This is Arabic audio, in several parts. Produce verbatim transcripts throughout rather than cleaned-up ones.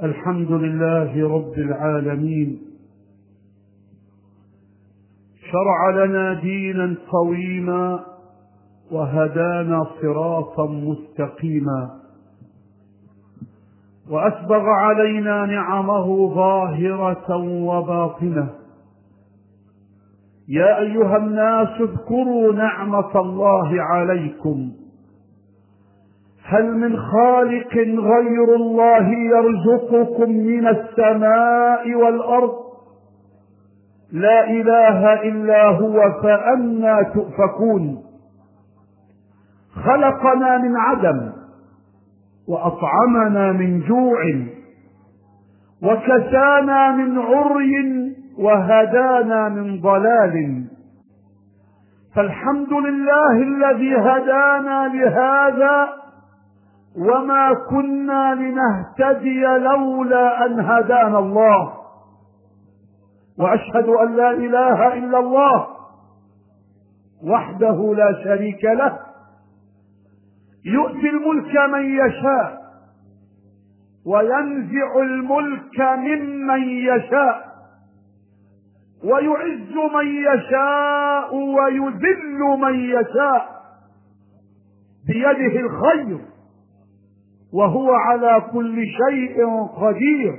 الحمد لله رب العالمين، شرع لنا دينا قويما وهدانا صراطا مستقيما، وأسبغ علينا نعمه ظاهرة وباطنة. يا أيها الناس اذكروا نعمة الله عليكم، هل من خالق غير الله يرزقكم من السماء والأرض؟ لا إله إلا هو فأنى تؤفكون. خلقنا من عدم وأطعمنا من جوع وكسانا من عري وهدانا من ضلال، فالحمد لله الذي هدانا لهذا وما كنا لنهتدي لولا أن هدانا الله. وأشهد أن لا إله إلا الله وحده لا شريك له، يؤتي الملك من يشاء وينزع الملك ممن يشاء، ويعز من يشاء ويذل من يشاء، بيده الخير وهو على كل شيء قدير،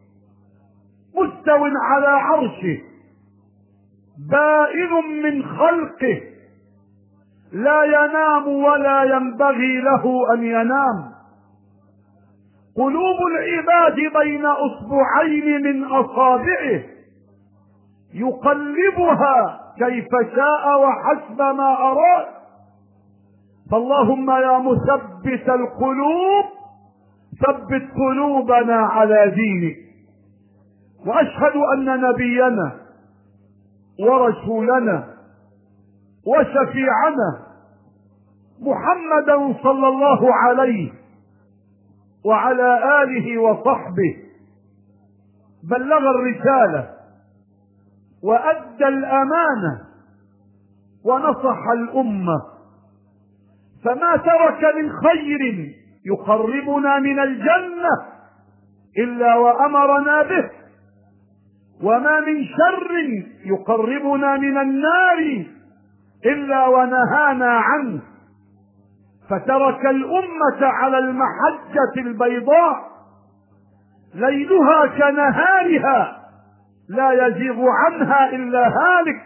مستو على عرشه بائن من خلقه، لا ينام ولا ينبغي له أن ينام. قلوب العباد بين أصبعين من أصابعه يقلبها كيف شاء وحسب ما أراد. فاللهم يا مثبت القلوب ثبت قلوبنا على دينك. وأشهد أن نبينا ورسولنا وشفيعنا محمدا صلى الله عليه وعلى آله وصحبه بلغ الرسالة وأدى الأمانة ونصح الأمة، فما ترك من خير يقربنا من الجنة إلا وأمرنا به، وما من شر يقربنا من النار إلا ونهانا عنه. فترك الأمة على المحجة البيضاء ليلها كنهارها لا يزيغ عنها إلا هالك.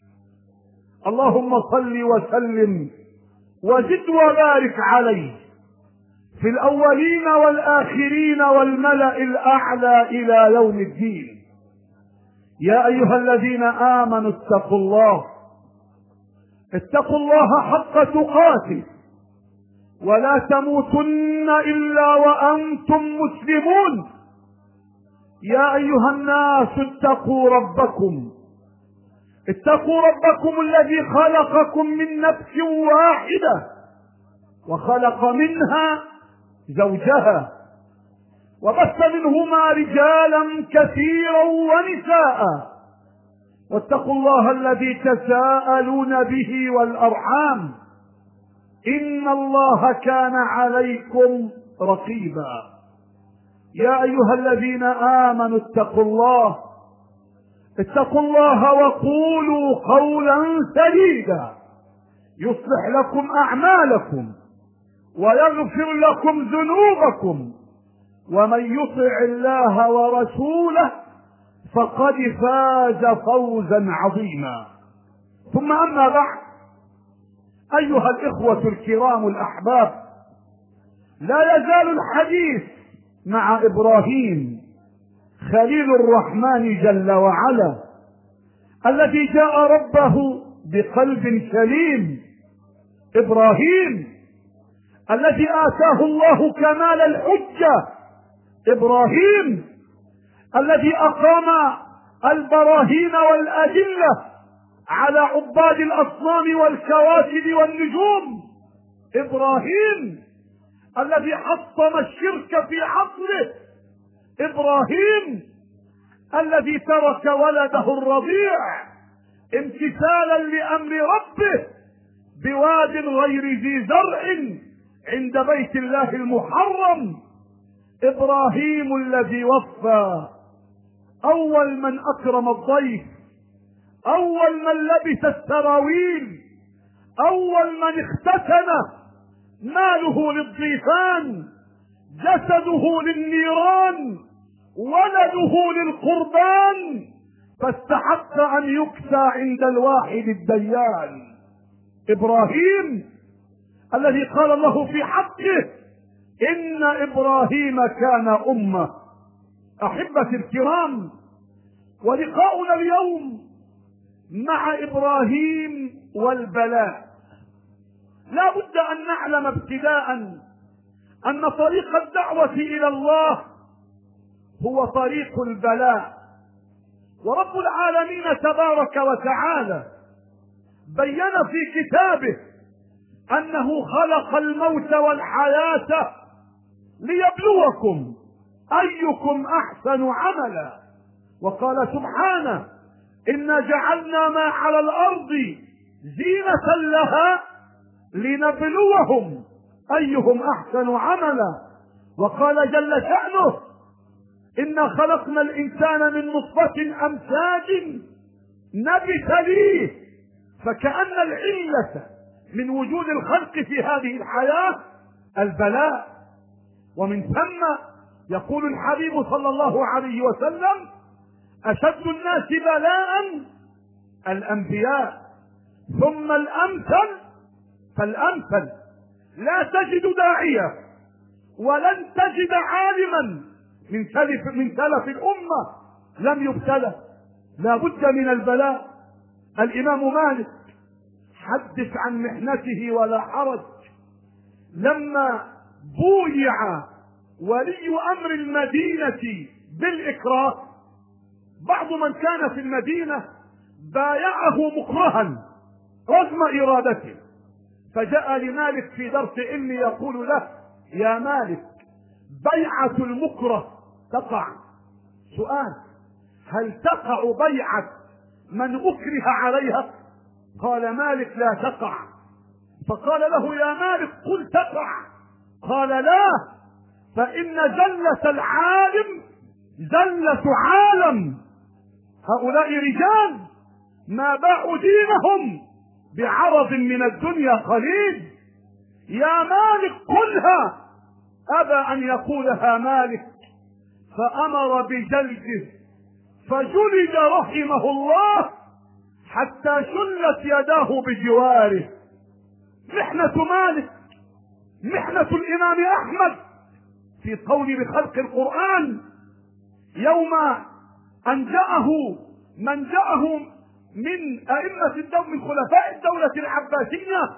اللهم صل وسلم وزد وبارك عليه في الأولين والآخرين والملأ الأعلى إلى يوم الدين. يا أيها الذين آمنوا اتقوا الله اتقوا الله حق تقاته ولا تموتن إلا وأنتم مسلمون. يا أيها الناس اتقوا ربكم اتقوا ربكم الذي خلقكم من نفس واحدة وخلق منها زوجها وبث منهما رجالا كثيرا ونساء، واتقوا الله الذي تساءلون به والأرحام إن الله كان عليكم رقيبا. يا أيها الذين آمنوا اتقوا الله اتقوا الله وقولوا قولا سديدا يصلح لكم أعمالكم ويغفر لكم ذنوبكم، ومن يطع الله ورسوله فقد فاز فوزا عظيما. ثم أما بعد، أيها الإخوة الكرام الأحباب، لا يزال الحديث مع إبراهيم خليل الرحمن جل وعلا الذي جاء ربه بقلب سليم. إبراهيم الذي آتاه الله كمال الحجة، إبراهيم الذي أقام البراهين والأدلة على عباد الأصنام والكواكب والنجوم، إبراهيم الذي حطم الشرك في عصره، إبراهيم الذي ترك ولده الرضيع امتثالا لأمر ربه بواد غير ذي زرع عند بيت الله المحرم، إبراهيم الذي وفى، أول من أكرم الضيف، أول من لبس السراويل، أول من اختتن، ماله للضيفان، جسده للنيران، ولده للقربان، فاستحق أن يكسى عند الواحد الديان. إبراهيم الذي قال الله في حقه: إن إبراهيم كان أمة. أحبتي الكرام، ولقاؤنا اليوم مع إبراهيم والبلاء. لا بد أن نعلم ابتداء أن طريق الدعوة إلى الله هو طريق البلاء. ورب العالمين تبارك وتعالى بين في كتابه أنه خلق الموت والحياة ليبلوكم أيكم أحسن عملا. وقال سبحانه: إنا جعلنا ما على الأرض زينة لها لنبلوهم أيهم أحسن عملا. وقال جل شأنه: إنا خلقنا الإنسان من نطفة أمشاج نبتليه. فكأن العلة من وجود الخلق في هذه الحياة البلاء. ومن ثم يقول الحبيب صلى الله عليه وسلم: أشد الناس بلاء الأنبياء، ثم الأمثل فالأمثل. لا تجد داعية ولن تجد عالما من سلف من سلف الأمة لم يبتلى. لا بد من البلاء. الإمام مالك حدث عن محنته ولا حرج. لما بويع ولي أمر المدينة بالإكراه، بعض من كان في المدينة بايعه مكرها رغم إرادته، فجاء لمالك في درس علمي يقول له: يا مالك، بيعة المكره تقع. سؤال: هل تقع بيعة من أكره عليها؟ قال مالك: لا تقع. فقال له: يا مالك، قل تقع. قال: لا، فإن زلة العالم زلة عالم. هؤلاء رجال ما باعوا دينهم بعرض من الدنيا قليل. يا مالك قلها. أبى أن يقولها مالك، فأمر بجلده، فجلد رحمه الله حتى شلت يداه بجواره. محنة مالك، محنة الإمام أحمد في قول بخلق القرآن، يوم أن جاءه من جاءه من أئمة الدولة من خلفاء الدولة العباسية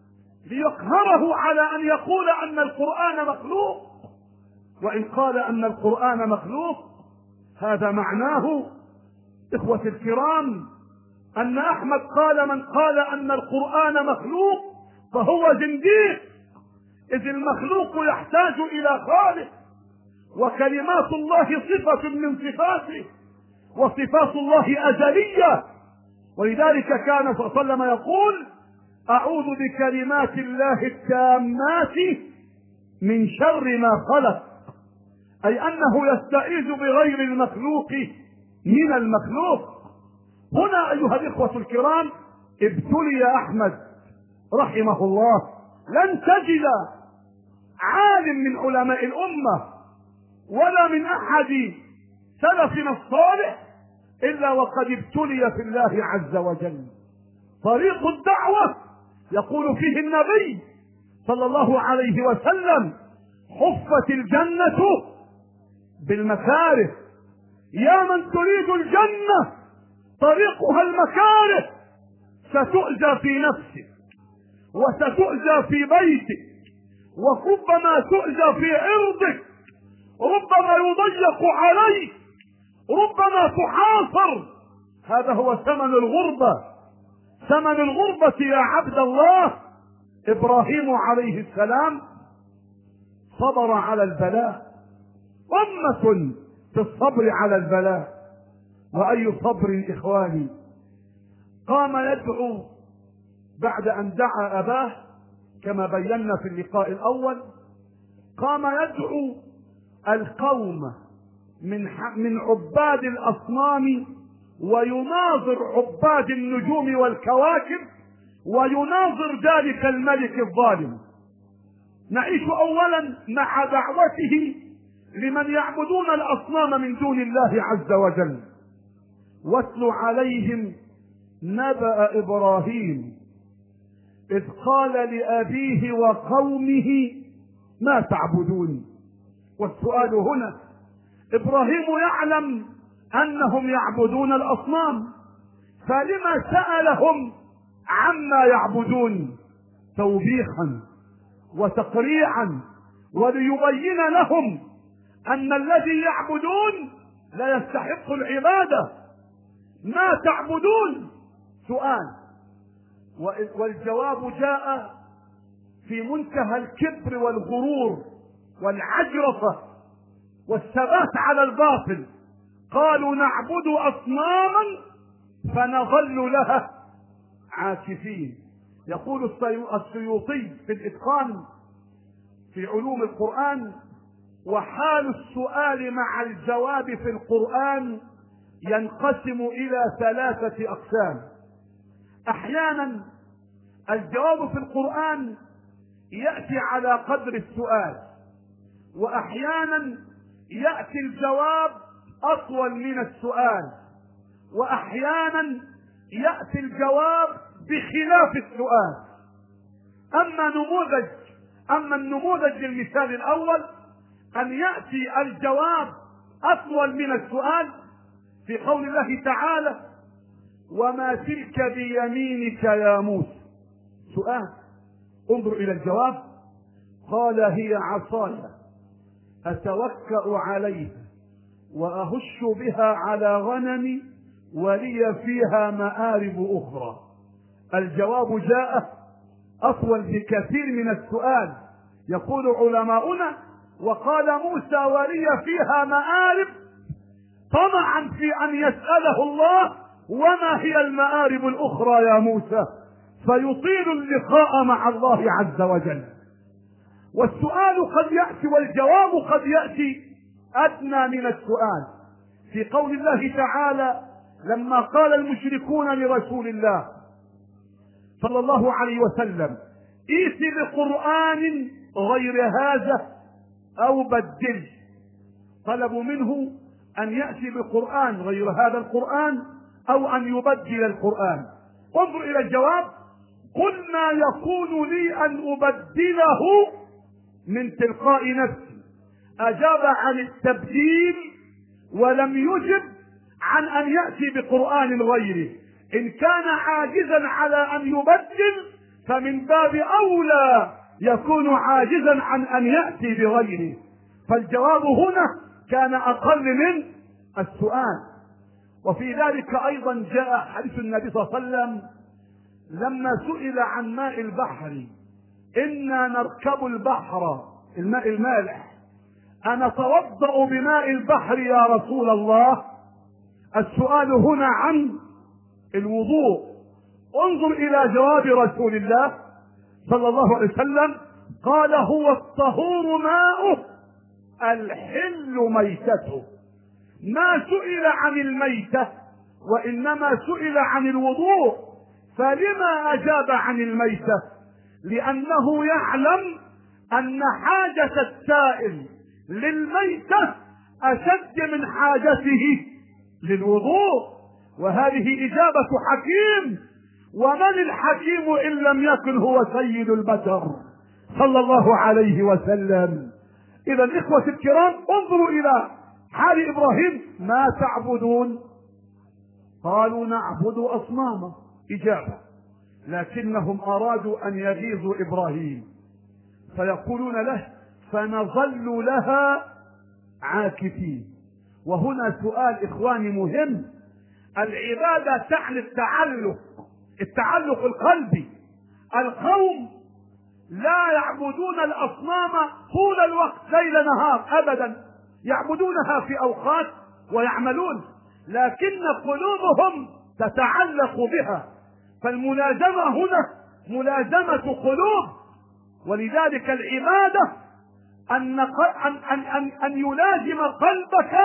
ليقهره على أن يقول أن القرآن مخلوق. وإن قال أن القرآن مخلوق هذا معناه إخوة الكرام أن أحمد قال: من قال أن القرآن مخلوق فهو زنديق، إذ المخلوق يحتاج إلى خالق، وكلمات الله صفة من صفاته، وصفات الله أزلية. ولذلك كان صلى الله عليه وسلم يقول: أعوذ بكلمات الله التامات من شر ما خلق، أي أنه يستعيذ بغير المخلوق من المخلوق. هنا أيها الإخوة الكرام ابتلي أحمد رحمه الله. لن تجد عالم من علماء الأمة ولا من أحد سلفنا الصالح إلا وقد ابتلي في الله عز وجل. طريق الدعوة يقول فيه النبي صلى الله عليه وسلم: حفت الجنة بالمكاره. يا من تريد الجنة طريقها المكاره، ستؤذى في نفسك، وستؤذى في بيتك، وربما تؤذى في عرضك، ربما يضيق عليك، ربما تحاصر. هذا هو ثمن الغربة. ثمن الغربة يا عبد الله. إبراهيم عليه السلام صبر على البلاء، أمة في الصبر على البلاء. وأي صبر إخواني. قام يدعو بعد أن دعا أباه كما بينا في اللقاء الأول، قام يدعو القوم من من عباد الأصنام ويناظر عباد النجوم والكواكب ويناظر ذلك الملك الظالم. نعيش أولا مع دعوته لمن يعبدون الأصنام من دون الله عز وجل. واتل عليهم نبأ إبراهيم إذ قال لأبيه وقومه ما تعبدون. والسؤال هنا، إبراهيم يعلم أنهم يعبدون الأصنام، فلما سألهم عما يعبدون؟ توبيخا وتقريعا وليبين لهم أن الذي يعبدون لا يستحق العبادة. ما تعبدون؟ سؤال، والجواب جاء في منتهى الكبر والغرور والعجرفة والثبات على الباطل. قالوا نعبد أصناما فنظل لها عاكفين. يقول السيوطي في الإتقان في علوم القرآن: وحال السؤال مع الجواب في القرآن ينقسم إلى ثلاثة أقسام. أحيانا الجواب في القرآن يأتي على قدر السؤال، وأحيانا يأتي الجواب أطول من السؤال، وأحيانا يأتي الجواب بخلاف السؤال. أما نموذج أما النموذج للمثال الأول أن يأتي الجواب أطول من السؤال في قول الله تعالى: وما تلك بيمينك يا موسى. سؤال، انظر إلى الجواب: قال هي عصاي أتوكأ عليها وأهش بها على غنمي ولي فيها مآرب أخرى. الجواب جاء أطول بكثير من السؤال. يقول علماؤنا: وقال موسى ولي فيها مآرب طمعا في أن يسأله الله وما هي المآرب الأخرى يا موسى، فيطيل اللقاء مع الله عز وجل. والسؤال قد يأتي والجواب قد يأتي أدنى من السؤال. في قول الله تعالى لما قال المشركون لرسول الله صلى الله عليه وسلم: ائت بقرآن غير هذا أو بدله. طلبوا منه أن يأتي بقرآن غير هذا القرآن أو أن يبدل القرآن. انظر إلى الجواب: قل ما يكون لي أن أبدله من تلقاء نفسي. أجاب عن التبديل ولم يجب عن أن يأتي بقرآن غيره. إن كان عاجزا على أن يبدل فمن باب أولى يكون عاجزا عن أن يأتي بغيره. فالجواب هنا كان أقل من السؤال. وفي ذلك أيضا جاء حديث النبي صلى الله عليه وسلم لما سئل عن ماء البحر: إنا نركب البحر، الماء المالح، أنتوضأ بماء البحر يا رسول الله؟ السؤال هنا عن الوضوء. انظر إلى جواب رسول الله صلى الله عليه وسلم: قال هو الطهور ماؤه الحل ميتته. ما سئل عن الميتة وإنما سئل عن الوضوء. فلما أجاب عن الميتة؟ لأنه يعلم أن حاجة السائل للميتة أشد من حاجته للوضوء. وهذه إجابة حكيم، ومن الحكيم إن لم يكن هو سيد البشر صلى الله عليه وسلم. إذا إخوة الكرام، انظروا إلى حال إبراهيم: ما تعبدون؟ قالوا نعبد أصناما. إجابة، لكنهم أرادوا أن يغيظوا إبراهيم فيقولون له: فنظل لها عاكفين. وهنا سؤال إخواني مهم. العبادة تعني التعلق التعلق القلبي. القوم لا يعبدون الأصنام طول الوقت ليل نهار أبدا، يعبدونها في أوقات ويعملون، لكن قلوبهم تتعلق بها. فالملازمة هنا ملازمة قلوب. ولذلك العبادة أن, أن, أن, أن, أن يلازم قلبك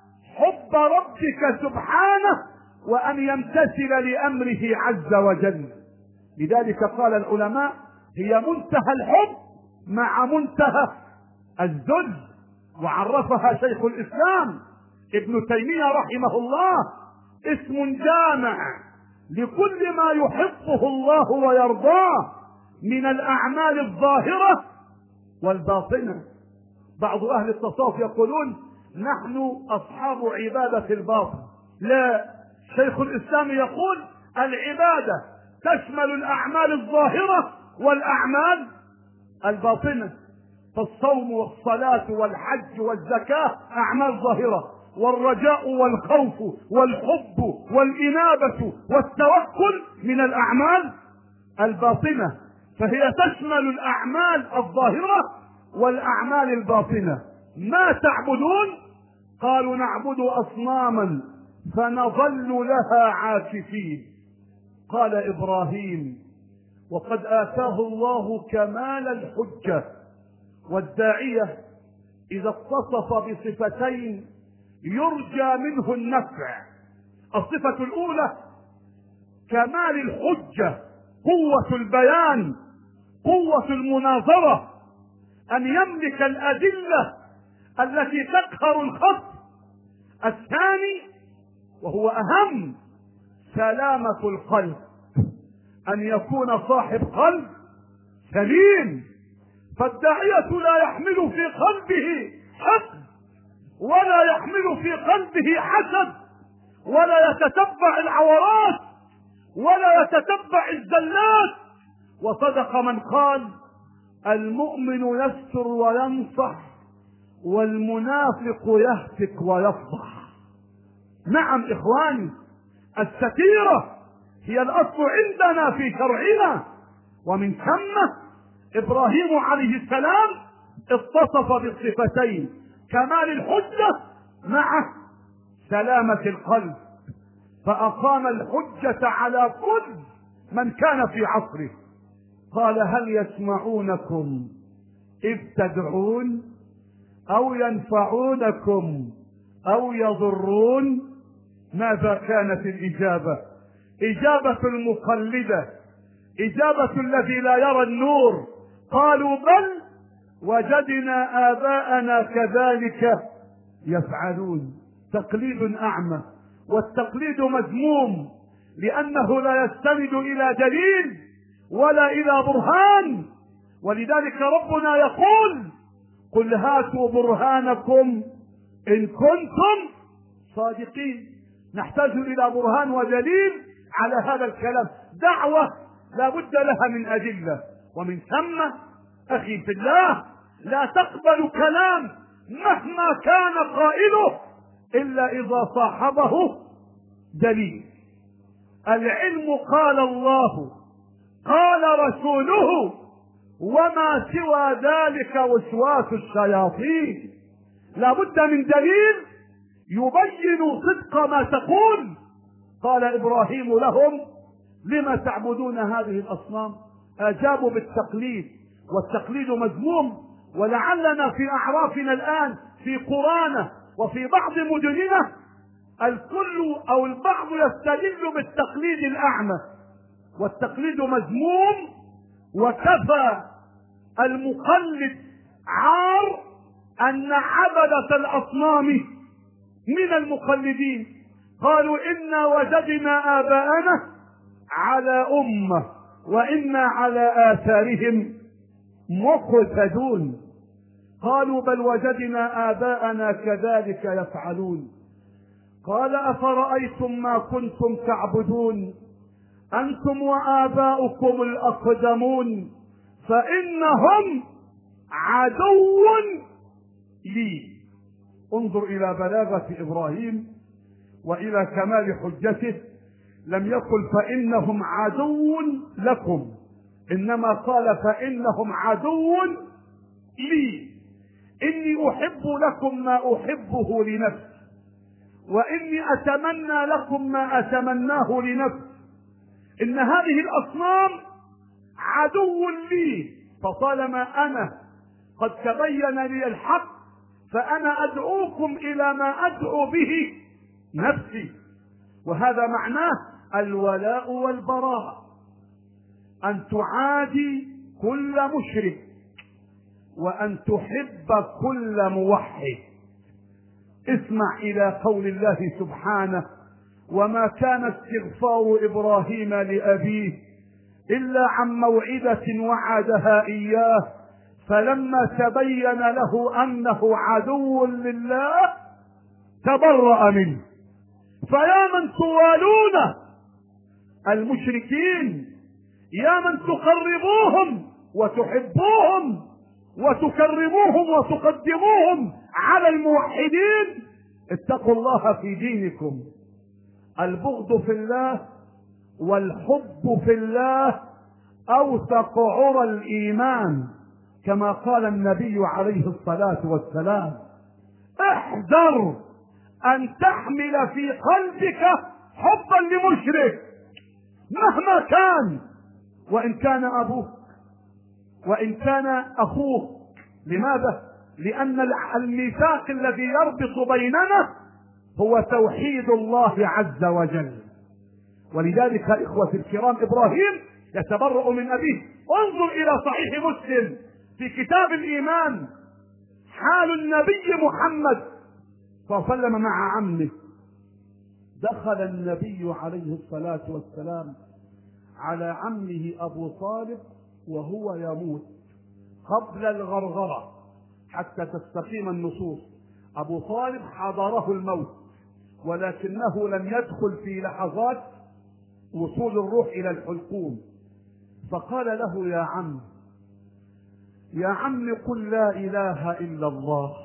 حب ربك سبحانه وأن يمتثل لأمره عز وجل. لذلك قال العلماء هي منتهى الحب مع منتهى الذل، وعرفها شيخ الإسلام ابن تيمية رحمه الله اسم جامع لكل ما يحبه الله ويرضاه من الأعمال الظاهرة والباطنة. بعض أهل التصوف يقولون نحن أصحاب عبادة الباطن. لا، شيخ الإسلام يقول العبادة تشمل الأعمال الظاهرة والأعمال الباطنة، فالصوم والصلاة والحج والزكاة أعمال ظاهرة، والرجاء والخوف والحب والإنابة والتوكل من الأعمال الباطنة، فهي تشمل الأعمال الظاهرة والأعمال الباطنة. ما تعبدون؟ قالوا نعبد أصناما فنظل لها عاكفين. قال إبراهيم وقد آتاه الله كمال الحجة، والداعية إذا اتصف بصفتين يرجى منه النفع. الصفة الأولى كمال الحجة، قوة البيان، قوة المناظرة، أن يملك الأدلة التي تقهر الخصم. الثاني وهو أهم سلامة القلب، أن يكون صاحب قلب سليم. فالداعية لا يحمل في قلبه حقد، ولا يحمل في قلبه حسد، ولا يتتبع العورات، ولا يتتبع الزلات. وصدق من قال المؤمن يستر وينصح، والمنافق يهتك ويفضح. نعم إخواني، الستيرة هي الأصل عندنا في شرعنا، ومن ثم إبراهيم عليه السلام اتصف بالصفتين كمال الحجة مع سلامة القلب، فأقام الحجة على كل من كان في عصره. قال هل يسمعونكم إذ تدعون أو ينفعونكم أو يضرون؟ ماذا كانت الإجابة؟ إجابة المقلدة، إجابة الذي لا يرى النور. قالوا بل وجدنا آباءنا كذلك يفعلون. تقليد أعمى، والتقليد مذموم لأنه لا يستند إلى دليل ولا إلى برهان. ولذلك ربنا يقول قل هاتوا برهانكم إن كنتم صادقين. نحتاج إلى برهان ودليل على هذا الكلام. دعوة لا بد لها من أدلة. ومن ثم أخي في الله لا تقبل كلام مهما كان قائله إلا إذا صاحبه دليل. العلم قال الله قال رسوله، وما سوى ذلك وسواس الشياطين. لا بد من دليل يبين صدق ما تقول. قال إبراهيم لهم لما تعبدون هذه الأصنام؟ أجابوا بالتقليد، والتقليد مذموم. ولعلنا في أعرافنا الآن في قرانا وفي بعض مدننا الكل أو البعض يستدل بالتقليد الأعمى، والتقليد مذموم. وكفى المقلد عار أن عبدة الأصنام من المقلدين قالوا إنا وجدنا آباءنا على أمة وإنا على آثارهم مقتدون. قالوا بل وجدنا آباءنا كذلك يفعلون. قال أفرأيتم ما كنتم تعبدون أنتم وآباؤكم الأقدمون فإنهم عدو لي. انظر إلى بلاغة إبراهيم وإلى كمال حجته. لم يقل فإنهم عدو لكم، إنما قال فإنهم عدو لي. إني أحب لكم ما أحبه لنفسي، وإني أتمنى لكم ما أتمناه لنفسي. إن هذه الأصنام عدو لي، فطالما أنا قد تبين لي الحق فأنا أدعوكم إلى ما أدعو به نفسي. وهذا معناه الولاء والبراء، أن تعادي كل مشرك وأن تحب كل موحد. اسمع إلى قول الله سبحانه: وما كان استغفار إبراهيم لأبيه إلا عن موعدة وعدها إياه فلما تبين له أنه عدو لله تبرأ منه. فيا من توالون المشركين، يا من تقربوهم وتحبوهم وتكرموهم وتقدموهم على الموحدين، اتقوا الله في دينكم. البغض في الله والحب في الله أوثق عرى الإيمان، كما قال النبي عليه الصلاة والسلام: احذر أن تحمل في قلبك حبا لمشرك مهما كان، وإن كان أبوك وإن كان أخوك. لماذا؟ لأن الميثاق الذي يربط بيننا هو توحيد الله عز وجل. ولذلك إخوة الكرام إبراهيم يتبرأ من أبيه. انظر إلى صحيح مسلم في كتاب الإيمان حال النبي محمد صلى الله عليه وسلم مع عمه. دخل النبي عليه الصلاة والسلام على عمه أبو طالب وهو يموت قبل الغرغرة حتى تستقيم النصوص. أبو طالب حضره الموت ولكنه لم يدخل في لحظات وصول الروح إلى الحلقوم، فقال له: يا عم يا عم قل لا إله إلا الله،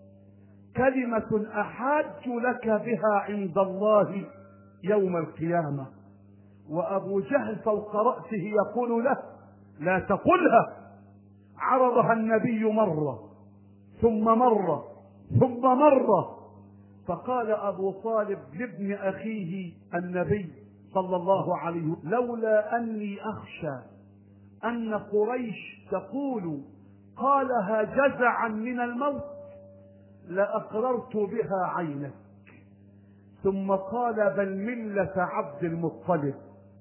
كلمة أحاج لك بها عند الله يوم القيامة. وأبو جهل فوق رأسه يقول له: لا تقلها. عرضها النبي مرة ثم مرة ثم مرة، فقال أبو طالب لابن أخيه النبي صلى الله عليه وسلم: لولا أني أخشى أن قريش تقول قالها جزعا من الموت لأقررت بها عينك. ثم قال: بل ملة عبد المطلب،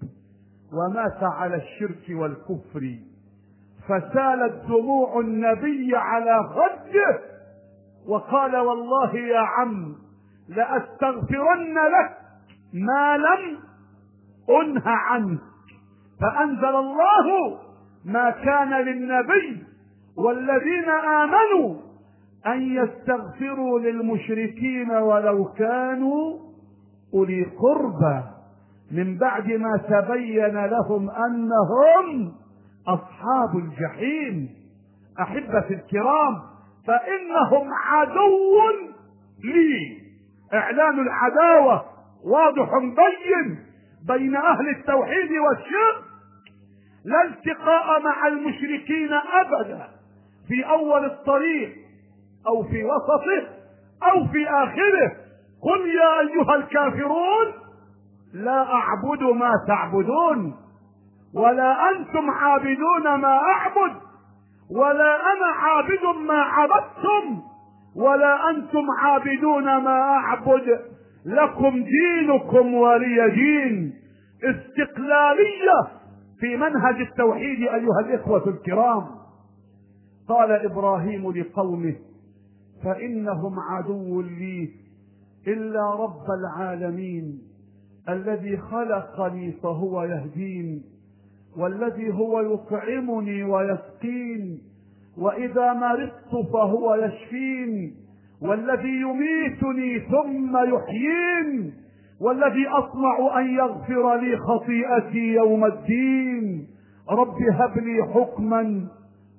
ومات على الشرك والكفر. فسالت دموع النبي على خده وقال: والله يا عم لأستغفرن لك ما لم أنه عنه. فأنزل الله: ما كان للنبي والذين آمنوا أن يستغفروا للمشركين ولو كانوا أولي قربى من بعد ما تبين لهم أنهم أصحاب الجحيم. أحبتي الكرام، فإنهم عدو لي. إعلان العداوة واضح بين بين أهل التوحيد والشرك. لا التقاء مع المشركين أبدا في أول الطريق أو في وسطه أو في آخره. قل يا أيها الكافرون لا أعبد ما تعبدون ولا أنتم عابدون ما أعبد ولا أنا عابد ما عبدتم ولا أنتم عابدون ما أعبد لكم دينكم ولي دين. استقلالية في منهج التوحيد أيها الإخوة الكرام. قال إبراهيم لقومه: فإنهم عدو لي إلا رب العالمين الذي خلقني فهو يهدين والذي هو يطعمني ويسقين وإذا مرضت فهو يشفين والذي يميتني ثم يحيين والذي أطمع أن يغفر لي خطيئتي يوم الدين. رب هب لي حكما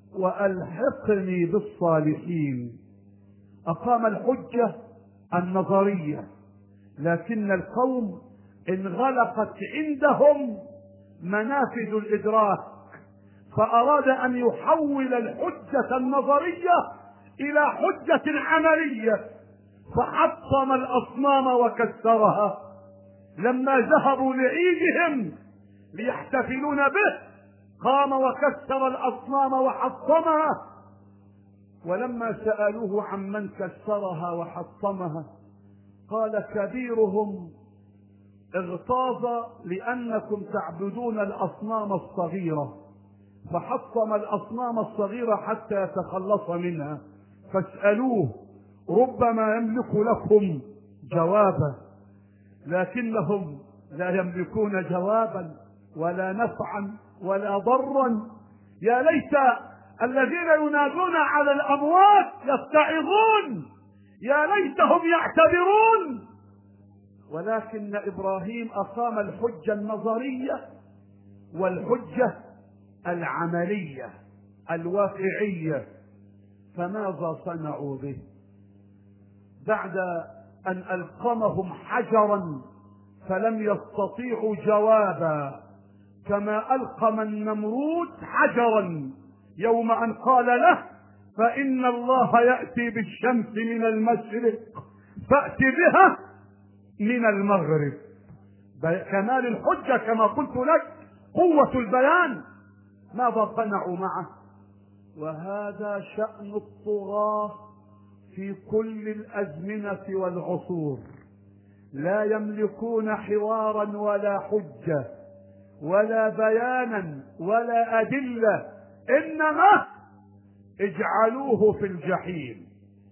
وألحقني بالصالحين. أقام الحجة النظرية، لكن القوم انغلقت عندهم منافذ الإدراك، فأراد أن يحول الحجة النظرية إلى حجة عملية، فحطم الأصنام وكسرها. لما ذهبوا لعيدهم ليحتفلون به قام وكسر الأصنام وحطمها. ولما سألوه عمن كسرها وحطمها قال كبيرهم اغتاظ لأنكم تعبدون الأصنام الصغيرة فحطم الأصنام الصغيرة حتى يتخلص منها، فاسألوه ربما يملك لكم جوابا، لكنهم لا يملكون جوابا ولا نفعا ولا ضرا. يا ليت الذين ينادون على الأموات يتعظون، يا ليتهم يعتبرون. ولكن إبراهيم أقام الحجة النظرية والحجة العملية الواقعية. فماذا صنعوا به؟ بعد أن ألقمهم حجرا فلم يستطيعوا جوابا، كما ألقم النمرود حجرا يوم أن قال له فإن الله يأتي بالشمس من المشرق فأت بها من المغرب. كمال الحجة كما قلت لك، قوة البيان. ماذا صنعوا معه؟ وهذا شأن الطغاة في كل الأزمنة والعصور، لا يملكون حوارا ولا حجة ولا بيانا ولا أدلة، إنما اجعلوه في الجحيم.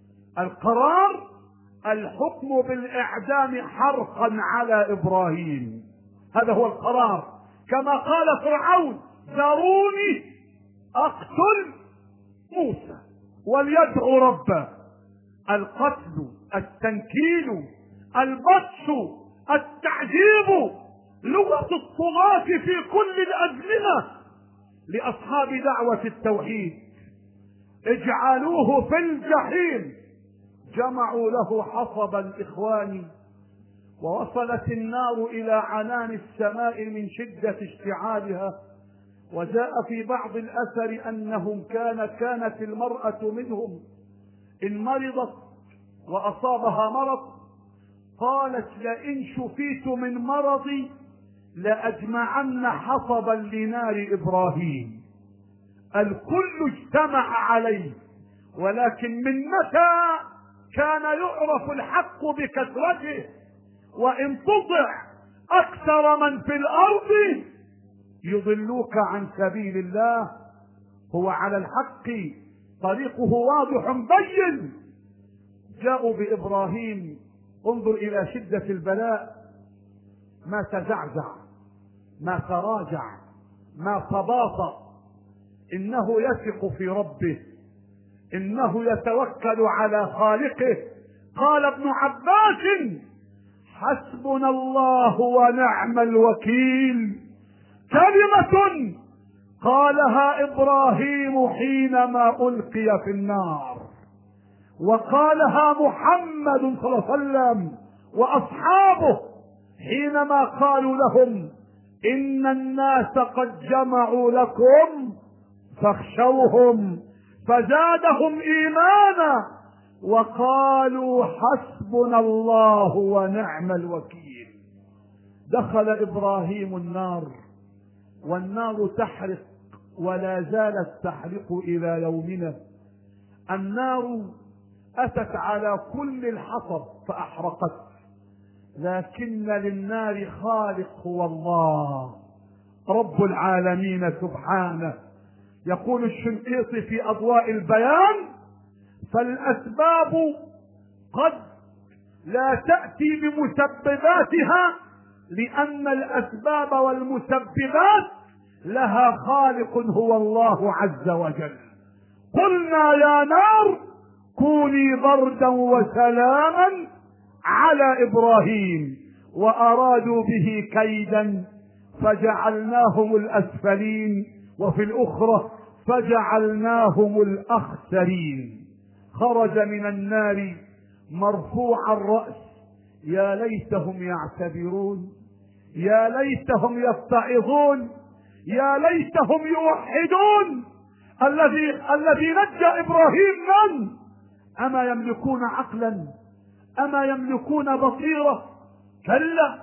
القرار الحكم بالإعدام حرقا على إبراهيم، هذا هو القرار. كما قال فرعون ذروني أقتل موسى وليدعو ربه. القتل، التنكيل، البطش، التعذيب لغة الطغاة في كل الأزمنة لأصحاب دعوة التوحيد. اجعلوه في الجحيم. جمعوا له حصبا إخواني، ووصلت النار إلى عنان السماء من شدة اشتعالها. وجاء في بعض الأثر أنهم كان كانت المرأة منهم إن مرضت وأصابها مرض قالت لئن شفيت من مرضي لأجمعن حصبا لنار إبراهيم. الكل اجتمع عليه، ولكن من متى كان يعرف الحق بكثرته؟ وإن تطع أكثر من في الأرض يضلوك عن سبيل الله. هو على الحق طريقه واضح بين. جاءوا بإبراهيم، انظر إلى شدة البلاء، ما تزعزع، ما تراجع، ما تباطأ، إنه يثق في ربه، إنه يتوكل على خالقه. قال ابن عباس حسبنا الله ونعم الوكيل، كلمة قالها إبراهيم حينما ألقي في النار، وقالها محمد صلى الله عليه وسلم وأصحابه حينما قالوا لهم إن الناس قد جمعوا لكم فاخشوهم فزادهم إيمانا وقالوا حسبنا الله ونعم الوكيل. دخل إبراهيم النار، والنار تحرق ولا زالت تحرق إلى يومنا. النار أتت على كل الحطب فأحرقت، لكن للنار خالق هو الله رب العالمين سبحانه. يقول الشنقيطي في أضواء البيان فالأسباب قد لا تأتي بمسبباتها، لأن الأسباب والمسببات لها خالق هو الله عز وجل. قلنا يا نار كوني بردا وسلاما على إبراهيم، وأرادوا به كيدا فجعلناهم الأسفلين، وفي الأخرى فجعلناهم الأخسرين. خرج من النار مرفوع الرأس. يا ليتهم يعتبرون، يا ليتهم يتعظون، يا ليتهم يوحدون. الذي الذي نجى إبراهيم من؟ أما يملكون عقلا؟ أما يملكون بصيرة؟ كلا،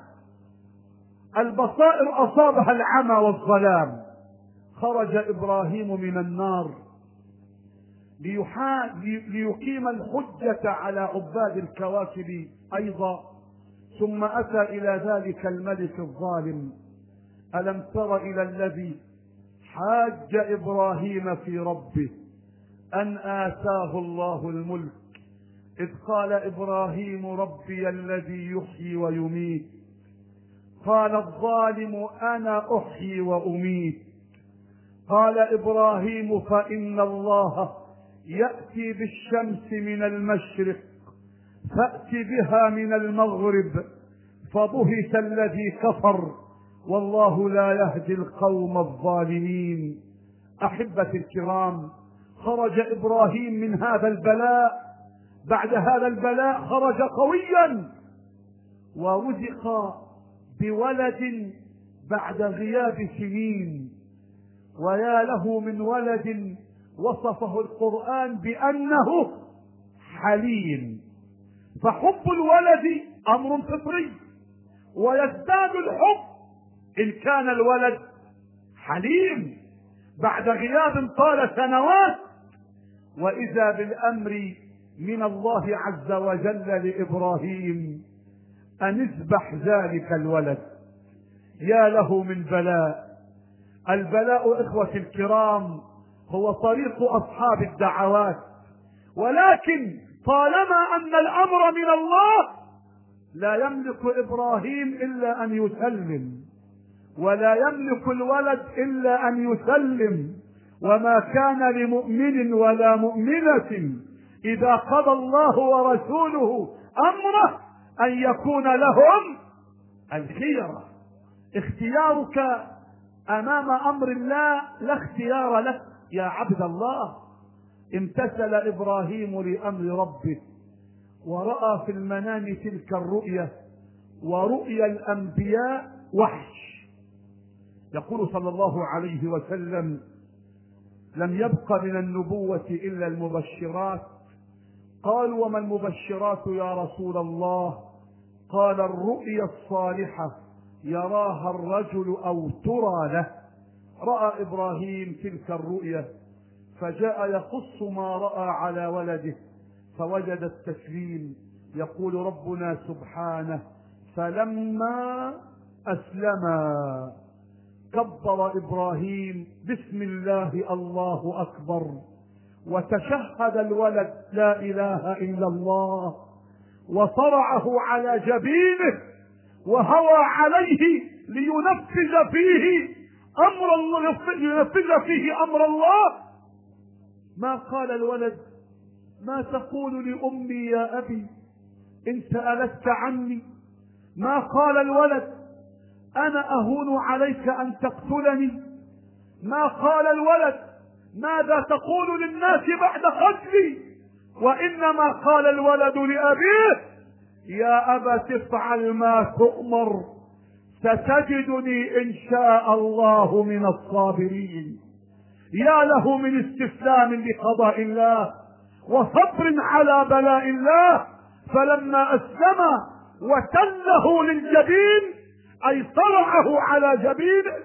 البصائر أصابها العمى والظلام. خرج إبراهيم من النار ليقيم الحجة على عباد الكواكب أيضا. ثم أتى إلى ذلك الملك الظالم: ألم تر إلى الذي حاج إبراهيم في ربه أن آتاه الله الملك إذ قال إبراهيم ربي الذي يحيي ويميت قال الظالم أنا أحيي وأميت قال إبراهيم فإن الله يأتي بالشمس من المشرق فأت بها من المغرب فبهت الذي كفر والله لا يهدي القوم الظالمين. أحبتي الكرام، خرج إبراهيم من هذا البلاء. بعد هذا البلاء خرج قويا ورزق بولد بعد غياب سنين، ويا له من ولد وصفه القرآن بأنه حليم. فحب الولد أمر فطري، ويزداد الحب إن كان الولد حليم بعد غياب طال سنوات. وإذا بالأمر من الله عز وجل لإبراهيم أن اذبح ذلك الولد. يا له من بلاء. البلاء إخوتي الكرام هو طريق أصحاب الدعوات، ولكن طالما أن الأمر من الله لا يملك إبراهيم إلا أن يسلم، ولا يملك الولد إلا أن يسلم. وما كان لمؤمن ولا مؤمنة إذا قضى الله ورسوله أمره أن يكون لهم الخيرة. اختيارك أمام أمر الله لا اختيار لك يا عبد الله. امتثل إبراهيم لأمر ربه ورأى في المنام تلك الرؤية، ورؤيا الأنبياء وحش. يقول صلى الله عليه وسلم: لم يبق من النبوة إلا المبشرات. قالوا: وما المبشرات يا رسول الله؟ قال: الرؤيا الصالحة يراها الرجل أو ترى له. رأى إبراهيم تلك الرؤيا فجاء يقص ما رأى على ولده فوجد التسليم. يقول ربنا سبحانه: فلما أسلما كبر إبراهيم بسم الله الله أكبر، وتشهد الولد لا إله إلا الله، وصرعه على جبينه وهوى عليه لينفذ فيه أمر الله، لينفذ فيه أمر الله. ما قال الولد: ما تقول لأمي يا أبي إن سألت عني؟ ما قال الولد: أنا أهون عليك أن تقتلني؟ ما قال الولد: ماذا تقول للناس بعد قتلي؟ وإنما قال الولد لأبيه: يا أبت افعل ما تؤمر ستجدني إن شاء الله من الصابرين. يا له من استسلام لقضاء الله وصبر على بلاء الله. فلما أسلم وتله للجبين أي صرعه على جبينه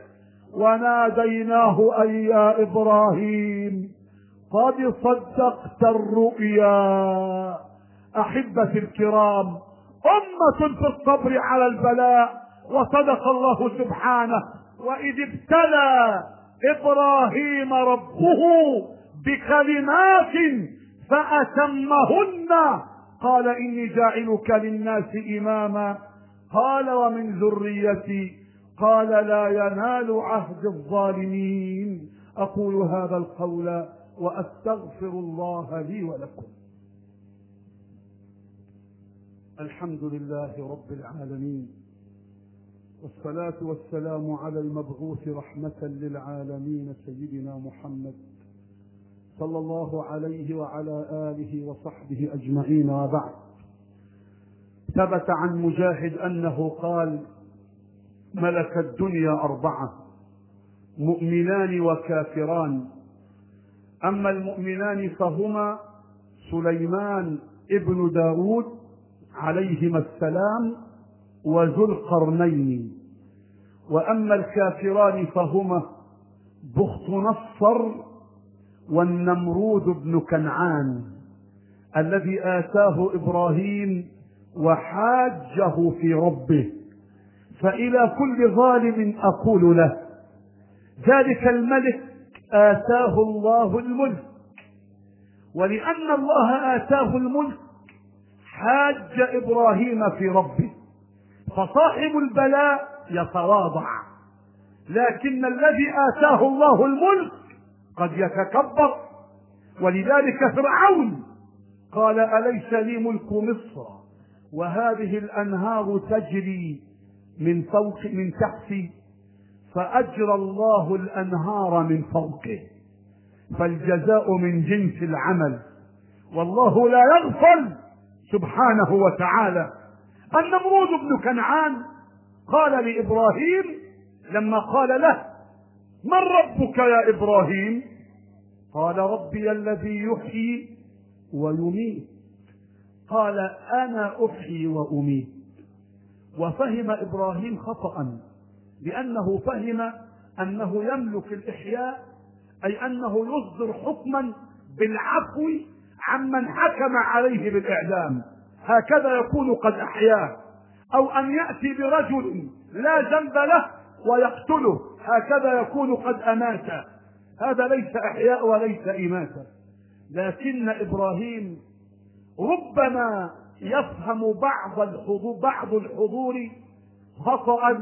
وناديناه أي يا إبراهيم قد صدقت الرؤيا. أحبتي الكرام، أمة في الصبر على البلاء. وصدق الله سبحانه: وإذ ابتلى إبراهيم ربه بكلمات فأتمهن قال إني جاعلك للناس إماما قال ومن ذريتي قال لا ينال عهد الظالمين. أقول هذا القول وأستغفر الله لي ولكم. الحمد لله رب العالمين، والصلاة والسلام على المبعوث رحمة للعالمين سيدنا محمد صلى الله عليه وعلى آله وصحبه أجمعين. وبعد، ثبت عن مجاهد أنه قال: ملك الدنيا أربعة: مؤمنان وكافران. أما المؤمنان فهما سليمان ابن داود عليهما السلام وذو القرنين. وأما الكافران فهما بخت نصر والنمرود بن كنعان الذي آتاه إبراهيم وحاجه في ربه. فإلى كل ظالم أقول له: ذلك الملك آتاه الله الملك، ولأن الله آتاه الملك حاج إبراهيم في ربه. فصاحب البلاء يتواضع، لكن الذي آتاه الله الملك قد يتكبر. ولذلك فرعون قال: أليس لي ملك مصر وهذه الأنهار تجري من فوق من تحتي؟ فأجرى الله الأنهار من فوقه، فالجزاء من جنس العمل، والله لا يغفل سبحانه وتعالى. النمرود بن كنعان قال لإبراهيم لما قال له: من ربك يا إبراهيم؟ قال: ربي الذي يحيي ويميت. قال: أنا أحيي وأميت. وفهم إبراهيم خطأ، لأنه فهم أنه يملك الإحياء، أي أنه يصدر حكما بالعفو عمن حكم عليه بالإعدام، هكذا يكون قد أحياه، أو أن يأتي برجل لا ذنب له ويقتله، هكذا يكون قد أماته. هذا ليس إحياء وليس إماتة. لكن إبراهيم ربما يفهم بعض الحضور بعض الحضور خطأ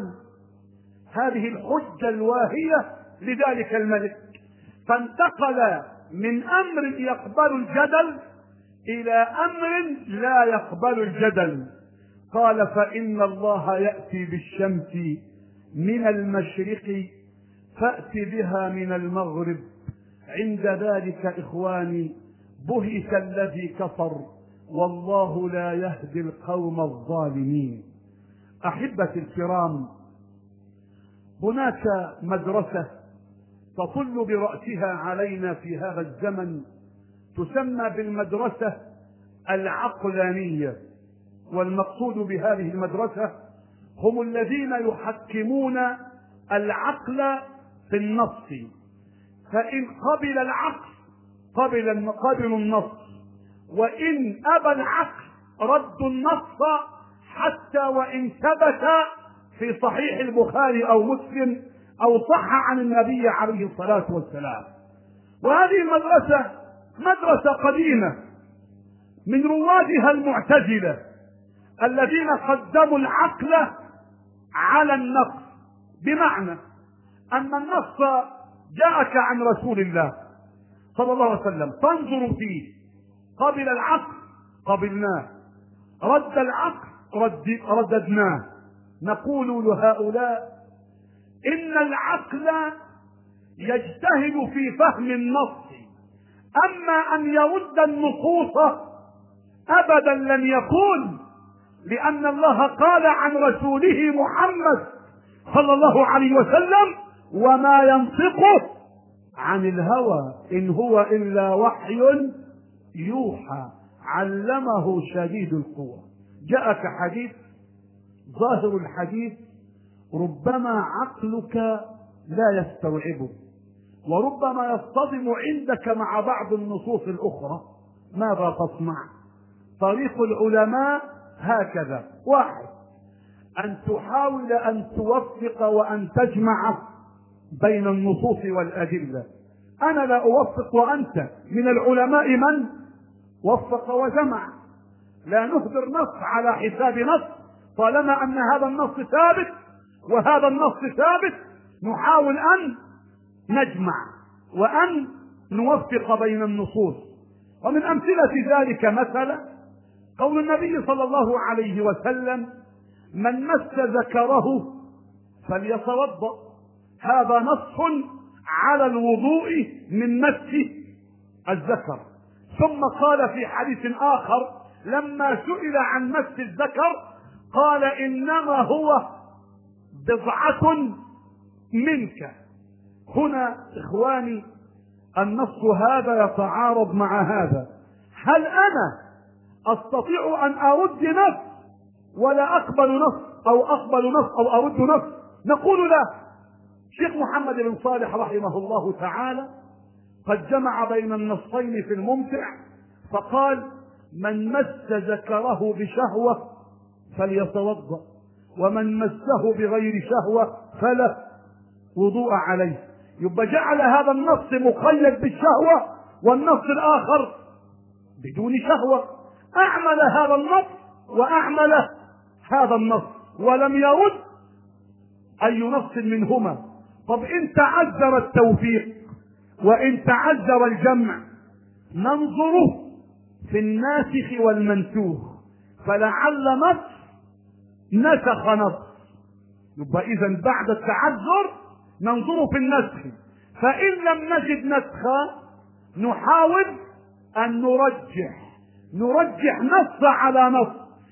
هذه الحجة الواهية لذلك الملك، فانتقل من أمر يقبل الجدل إلى أمر لا يقبل الجدل. قال: فإن الله يأتي بالشمس من المشرق فأت بها من المغرب، عند ذلك إخواني بهت الذي كفر والله لا يهدي القوم الظالمين. أحبتي الكرام، هناك مدرسة تطل برأسها علينا في هذا الزمن تسمى بالمدرسة العقلانية، والمقصود بهذه المدرسة هم الذين يحكمون العقل في النص، فإن قبل العقل قبل قبل النص، وإن أبى العقل رد النص حتى وإن ثبت في صحيح البخاري أو مسلم أو صح عن النبي عليه الصلاة والسلام. وهذه المدرسة مدرسة قديمة من روادها المعتزلة الذين قدموا العقل على النص، بمعنى أن النص جاءك عن رسول الله صلى الله عليه وسلم تنظر فيه، قبل العقل قبلناه، رد العقل رد رددناه. نقول لهؤلاء إن العقل يجتهد في فهم النص، أما أن يرد النصوص أبدا لن يكون، لأن الله قال عن رسوله محمد صلى الله عليه وسلم: وما ينطق عن الهوى إن هو إلا وحي يوحى علمه شديد القوى. جاءك حديث، ظاهر الحديث ربما عقلك لا يستوعبه، وربما يصطدم عندك مع بعض النصوص الأخرى. ماذا تصنع؟ طريق العلماء هكذا: واحد، أن تحاول أن توفق وأن تجمع بين النصوص والأدلة. أنا لا أوفق، وأنت من العلماء من وفق وجمع. لا نهدر نص على حساب نص، طالما أن هذا النص ثابت وهذا النص ثابت نحاول أن نجمع وأن نوفق بين النصوص. ومن أمثلة ذلك مثلا قول النبي صلى الله عليه وسلم: من مس ذكره فليتوضأ. هذا نص على الوضوء من مس الذكر. ثم قال في حديث آخر لما سئل عن مس الذكر قال: إنما هو بضعة منك. هنا إخواني النص هذا يتعارض مع هذا. هل أنا أستطيع أن أرد نص ولا أقبل نص، أو أقبل نص أو أرد نص؟ نقول لا. شيخ محمد بن صالح رحمه الله تعالى قد جمع بين النصين في الممتع فقال: من مس ذكره بشهوة فليتوضأ، ومن مسه بغير شهوة فلا وضوء عليه. يبقى جعل هذا النص مقيد بالشهوة والنص الآخر بدون شهوة. أعمل هذا النص وأعمل هذا النص، ولم يرد أي نص منهما. طب إن تعذر التوفيق وإن تعذر الجمع ننظر في الناسخ والمنسوخ، فلعل نص نسخ نص. يبقى إذن بعد التعذر ننظر في النسخ، فإن لم نجد نسخا نحاول أن نرجح نرجح نص على نص،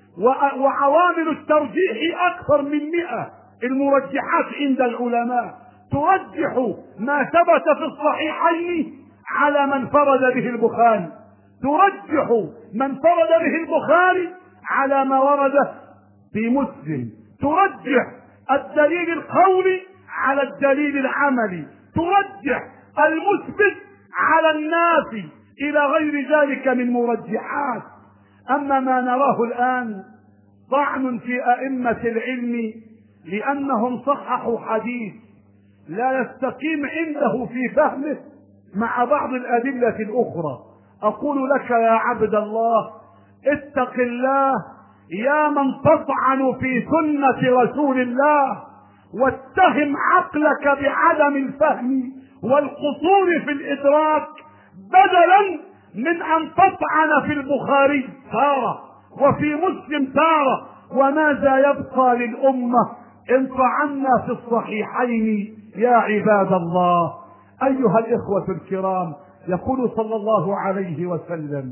وعوامل الترجيح أكثر من مئة. المرجحات عند العلماء ترجح ما ثبت في الصحيحين على من فرد به البخاري، ترجح من فرد به البخاري على ما ورد في مسلم، ترجح الدليل القولي على الدليل العملي، ترجح المثبت على النافي، إلى غير ذلك من مرجحات. أما ما نراه الآن طعن في أئمة العلم لأنهم صححوا حديث لا يستقيم عنده في فهمه مع بعض الأدلة الأخرى. أقول لك يا عبد الله: اتق الله يا من تطعن في سنة رسول الله، واتهم عقلك بعدم الفهم والقصور في الإدراك، بدلا من أن تطعن في البخاري تارة وفي مسلم تارة. وماذا يبقى للأمة إن طعنا في الصحيحين يا عباد الله؟ أيها الإخوة الكرام، يقول صلى الله عليه وسلم: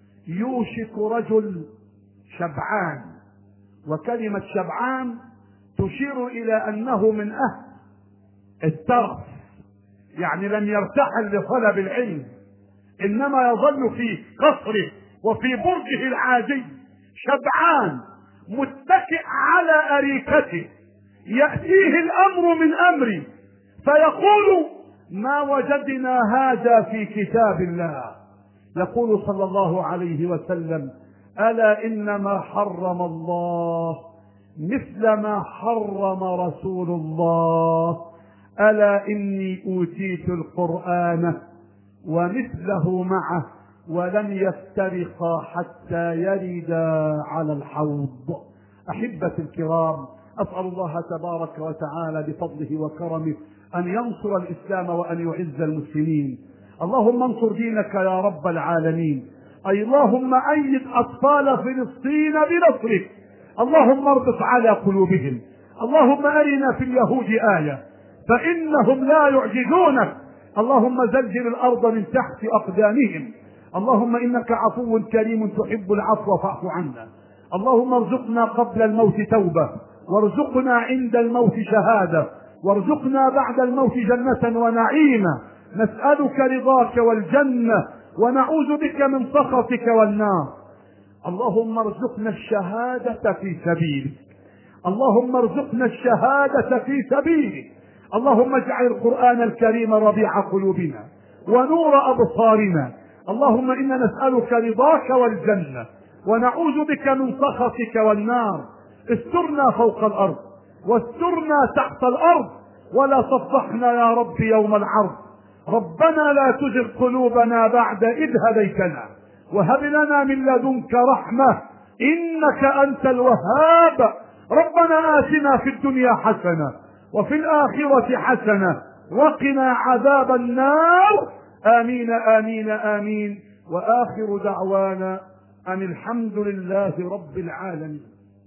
يوشك رجل شبعان. وكلمة شبعان تشير إلى أنه من أهل الترف، يعني لم يرتحل لطلب العلم، إنما يظل في قصره وفي برجه العاجي شبعان متكئ على أريكته، يأتيه الأمر من أمري فيقول: ما وجدنا هذا في كتاب الله. يقول صلى الله عليه وسلم: ألا إنما حرم الله مثل ما حرم رسول الله، ألا إني أوتيت القرآن ومثله معه ولن يفترقا حتى يردا على الحوض. أحبتي الكرام، أسأل الله تبارك وتعالى بفضله وكرمه أن ينصر الإسلام وأن يعز المسلمين. اللهم انصر دينك يا رب العالمين. أي اللهم أيد أطفال فلسطين بنصرك. اللهم اربط على قلوبهم. اللهم أرنا في اليهود آية فإنهم لا يعجزونك. اللهم زلزل الأرض من تحت أقدامهم. اللهم إنك عفو كريم تحب العفو فاعف عنا. اللهم ارزقنا قبل الموت توبة، وارزقنا عند الموت شهادة، وارزقنا بعد الموت جنة ونعيما. نسألك رضاك والجنة ونعوذ بك من سخطك والنار. اللهم ارزقنا الشهادة في سبيلك. اللهم ارزقنا الشهادة في سبيلك. اللهم اجعل القرآن الكريم ربيع قلوبنا ونور أبصارنا. اللهم إنا نسألك رضاك والجنة ونعوذ بك من سخطك والنار. استرنا فوق الأرض واسترنا تحت الأرض، ولا تفضحنا يا رب يوم العرض. ربنا لا تزغ قلوبنا بعد إذ هديتنا وهب لنا من لدنك رحمة إنك أنت الوهاب. ربنا آتنا في الدنيا حسنة وفي الآخرة حسنة وقنا عذاب النار. آمين آمين آمين. وآخر دعوانا أن الحمد لله رب العالمين.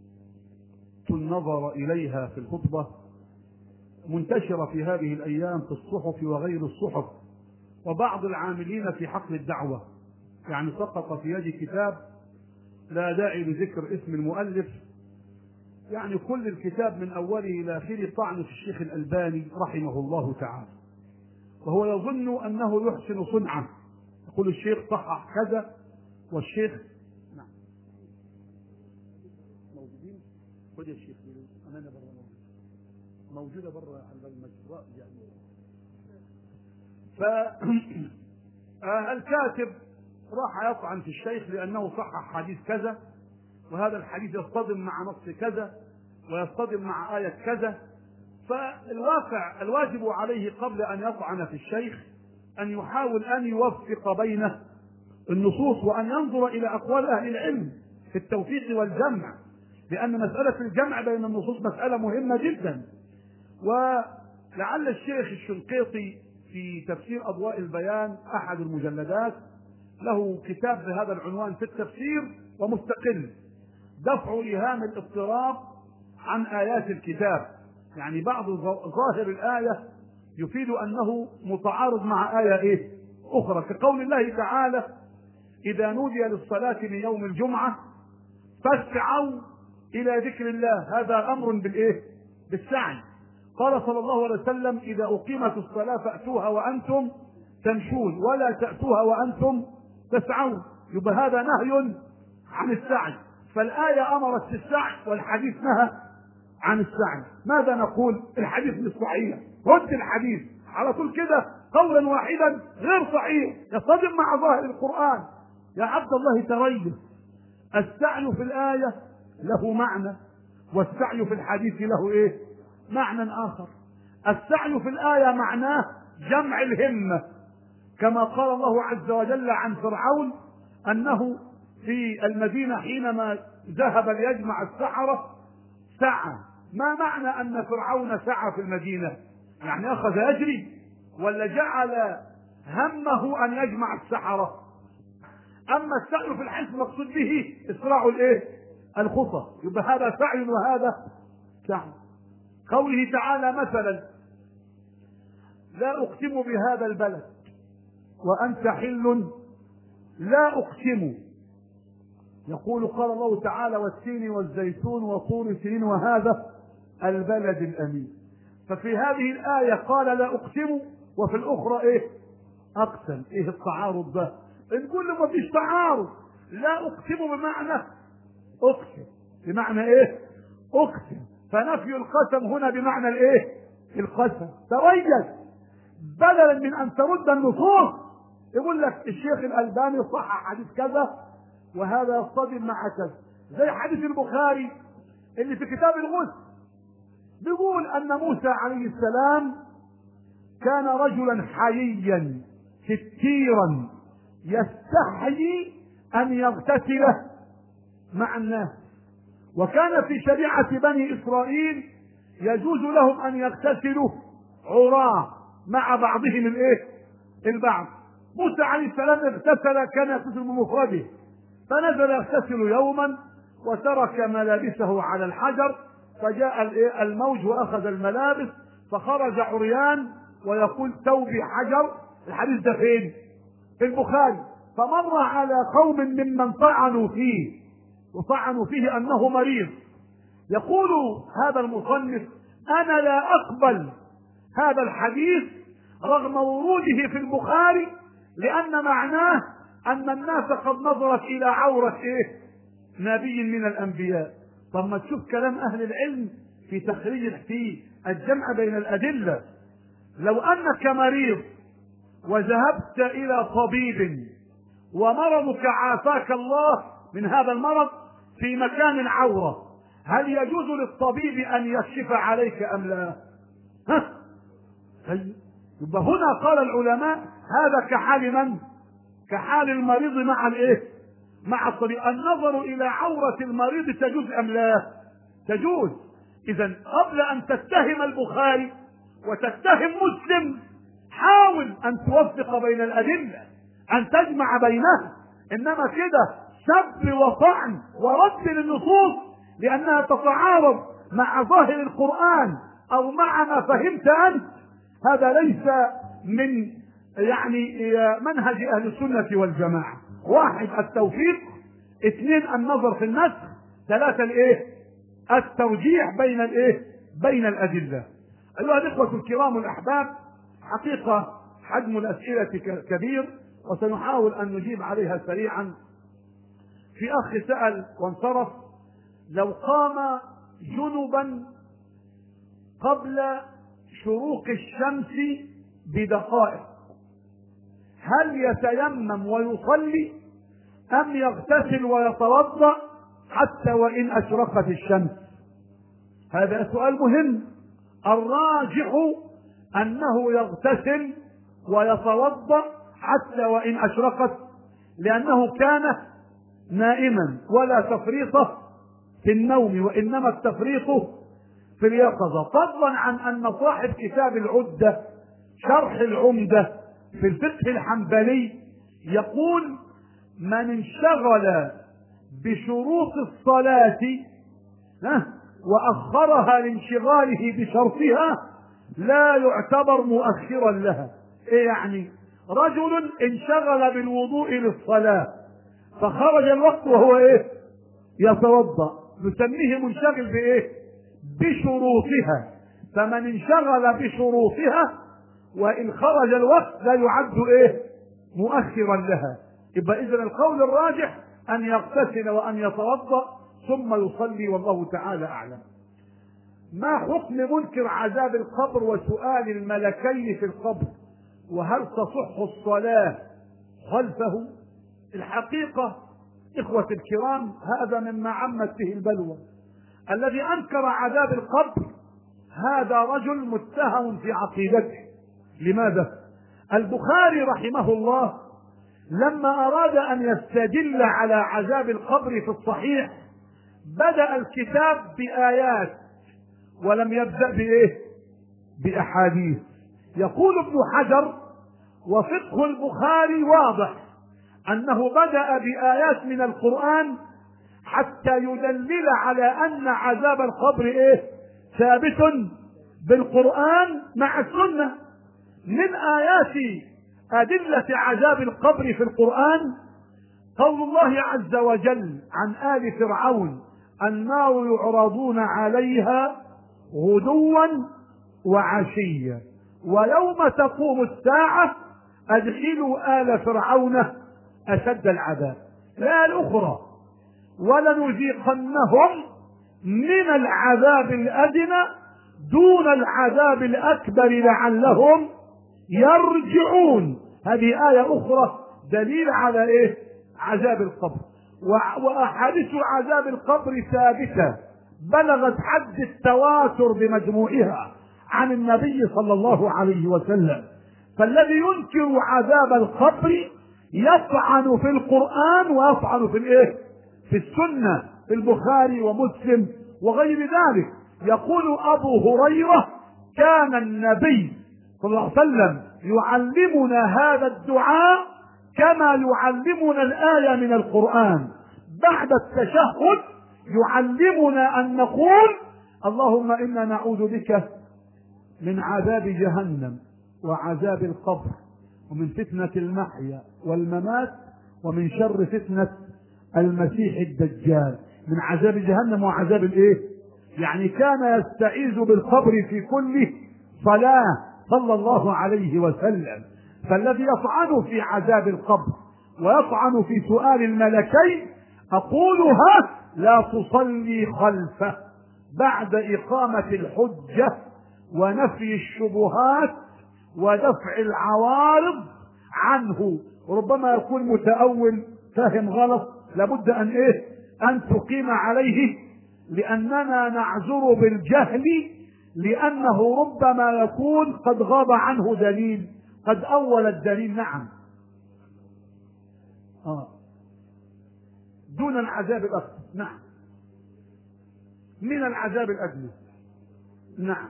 النظر إليها في الخطبة منتشرة في هذه الأيام في الصحف وغير الصحف، وبعض العاملين في حقل الدعوة. يعني سقط في يدي كتاب لا داعي لذكر اسم المؤلف، يعني كل الكتاب من أوله إلى آخره طعن في الشيخ الألباني رحمه الله تعالى، وهو يظن أنه يحسن صنعه. يقول الشيخ صحح كذا والشيخ نعم موجودين. خذ يا شيخ أمانة برا موجودة برا على المجرى يعني. ف آه الكاتب راح يطعن في الشيخ لأنه صحح حديث كذا، وهذا الحديث يصطدم مع نص كذا ويصطدم مع آية كذا. فالواقع الواجب عليه قبل أن يطعن في الشيخ أن يحاول أن يوفق بين النصوص وأن ينظر إلى أقوال أهل العلم في التوفيق والجمع، لأن مسألة الجمع بين النصوص مسألة مهمة جدا. ولعل الشيخ الشنقيطي في تفسير أضواء البيان أحد المجلدات له كتاب بهذا العنوان في التفسير ومستقل، دفع إيهام الاضطراب عن آيات الكتاب، يعني بعض ظاهر الآية يفيد أنه متعارض مع آية إيه أخرى، كقول الله تعالى إذا نودي للصلاة من يوم الجمعة فاسعوا إلى ذكر الله، هذا أمر بالإيه بالسعي. قال صلى الله عليه وسلم إذا أقيمت الصلاة فأتوها وأنتم تمشون ولا تأتوها وأنتم تسعون، يبقى هذا نهي عن السعي، فالآية أمرت بالسعي والحديث نهى عن السعي. ماذا نقول؟ الحديث مش صحيح، رد الحديث على طول كده قولا واحدا غير صحيح يصطدم مع ظاهر القرآن. يا عبد الله تريث، السعي في الآية له معنى والسعي في الحديث له ايه معنى آخر. السعي في الآية معناه جمع الهمة، كما قال الله عز وجل عن فرعون أنه في المدينة حينما ذهب ليجمع السحرة سعى. ما معنى أن فرعون سعى في المدينة؟ يعني أخذ يجري ولا جعل همه أن يجمع السحرة؟ أما السعي في الحديث مقصود به إسراع الإيه الخطى، يبقى هذا سعي وهذا سعي. قوله تعالى مثلا لا أقسم بهذا البلد وأنت حل، لا أقسم، يقول قال الله تعالى والتين والزيتون وطور سنين وهذا البلد الأمين. ففي هذه الآية قال لا أقسم وفي الأخرى إيه أقسم. إيه التعارض ده؟ نقول له ما فيش تعارض، لا أقسم بمعنى أقسم بمعنى إيه أقسم، فنفي القسم هنا بمعنى الإيه القسم. تريث بدلا من أن ترد النصوص يقول لك الشيخ الألباني صحح حديث كذا وهذا يصطدم مع كذا، زي حديث البخاري اللي في كتاب الغسل بيقول أن موسى عليه السلام كان رجلا حييا ستيرا يستحيي أن يغتسل مع الناس، وكان في شريعة بني إسرائيل يجوز لهم أن يغتسلوا عراة مع بعضهم الايه البعض. موسى عليه السلام اغتسل كان يغتسل بمفرده، فنزل يغتسل يوما وترك ملابسه على الحجر، فجاء الموج واخذ الملابس فخرج عريان ويقول ثوبي حجر. الحديث ده فين؟ في البخاري. فمر على قوم ممن طعنوا فيه وطعنوا فيه انه مريض. يقول هذا المصنف انا لا اقبل هذا الحديث رغم وروده في البخاري، لان معناه ان الناس قد نظرت الى عورة ايه نبي من الانبياء. طب ما تشوف كلام اهل العلم في تخريج في الجمع بين الادلة. لو انك مريض وذهبت الى طبيب ومرضك عافاك الله من هذا المرض في مكان عورة، هل يجوز للطبيب ان يكشف عليك ام لا؟ ها؟ يبقى هنا قال العلماء هذا كحال من؟ كحال المريض مع الايه؟ مع الطبيب. النظر الى عورة المريض تجوز ام لا؟ تجوز. اذا قبل ان تتهم البخاري وتتهم مسلم حاول ان توفق بين الادلة، ان تجمع بينها، انما كده سب وطعن ورد للنصوص لانها تتعارض مع ظاهر القرآن او مع ما فهمت انت، هذا ليس من يعني منهج اهل السنة والجماعة. واحد التوفيق، اثنين النظر في النسخ، ثلاثة الايه الترجيح بين الايه بين الادلة. ايها الاخوة الكرام الاحباب، حقيقة حجم الاسئلة كبير وسنحاول ان نجيب عليها سريعا. في اخ سأل وانصرف، لو قام جنبا قبل شروق الشمس بدقائق هل يتيمم ويصلي أم يغتسل ويتوضأ حتى وإن أشرقت الشمس؟ هذا سؤال مهم. الراجح أنه يغتسل ويتوضأ حتى وإن أشرقت، لأنه كان نائما، ولا تفريط في النوم وإنما التفريط في اليقظة. فضلا عن أن صاحب كتاب العدة شرح العمدة في الفقه الحنبلي يقول: من انشغل بشروط الصلاة وأخرها لانشغاله بشرطها لا يعتبر مؤخرا لها. إيه يعني؟ رجل انشغل بالوضوء للصلاة فخرج الوقت وهو ايه؟ يتوضأ، نسميه منشغل بايه؟ بشروطها. فمن انشغل بشروطها وإن خرج الوقت لا يعد ايه؟ مؤخرا لها. يبقى إذن القول الراجح أن يغتسل وأن يتوضأ ثم يصلي، والله تعالى أعلم. ما حكم منكر عذاب القبر وسؤال الملكين في القبر، وهل تصح الصلاة خلفه؟ الحقيقة إخوة الكرام هذا مما عمت به البلوى. الذي أنكر عذاب القبر هذا رجل متهم في عقيدته. لماذا؟ البخاري رحمه الله لما أراد أن يستدل على عذاب القبر في الصحيح بدأ الكتاب بآيات ولم يبدأ بإيه؟ بأحاديث. يقول ابن حجر: وفقه البخاري واضح أنه بدأ بآيات من القرآن حتى يدلل على أن عذاب القبر إيه؟ ثابت بالقرآن مع السنة. من آيات أدلة عذاب القبر في القرآن قول الله عز وجل عن آل فرعون: النار يعرضون عليها غدوا وعشيا ويوم تقوم الساعة أدخلوا آل فرعون أشد العذاب. لا الأخرى: ولنذيقنهم من العذاب الأدنى دون العذاب الأكبر لعلهم يرجعون. هذه آية أخرى دليل على إيه؟ عذاب القبر. وأحاديث عذاب القبر ثابتة بلغت حد التواتر بمجموعها عن النبي صلى الله عليه وسلم. فالذي ينكر عذاب القبر يطعن في القرآن ويطعن في الايه؟ في السنة، في البخاري ومسلم وغير ذلك. يقول أبو هريرة: كان النبي صلى الله عليه وسلم يعلمنا هذا الدعاء كما يعلمنا الآية من القرآن. بعد التشهد يعلمنا أن نقول: اللهم إنا نعوذ بك من عذاب جهنم وعذاب القبر ومن فتنة المحيا والممات ومن شر فتنة المسيح الدجال. من عذاب جهنم وعذاب الايه؟ يعني كان يستعيذ بالقبر في كل صلاة صلى الله عليه وسلم. فالذي يطعن في عذاب القبر ويطعن في سؤال الملكين أقولها لا تصلي خلفه بعد إقامة الحجة ونفي الشبهات ودفع العوارض عنه. ربما يكون متأول فاهم غلط، لابد أن إيه؟ أن تقيم عليه، لأننا نعذر بالجهل، لأنه ربما يكون قد غاب عنه دليل، قد أول الدليل. نعم. آه. دون العذاب الأكبر. نعم. من العذاب الأدنى. نعم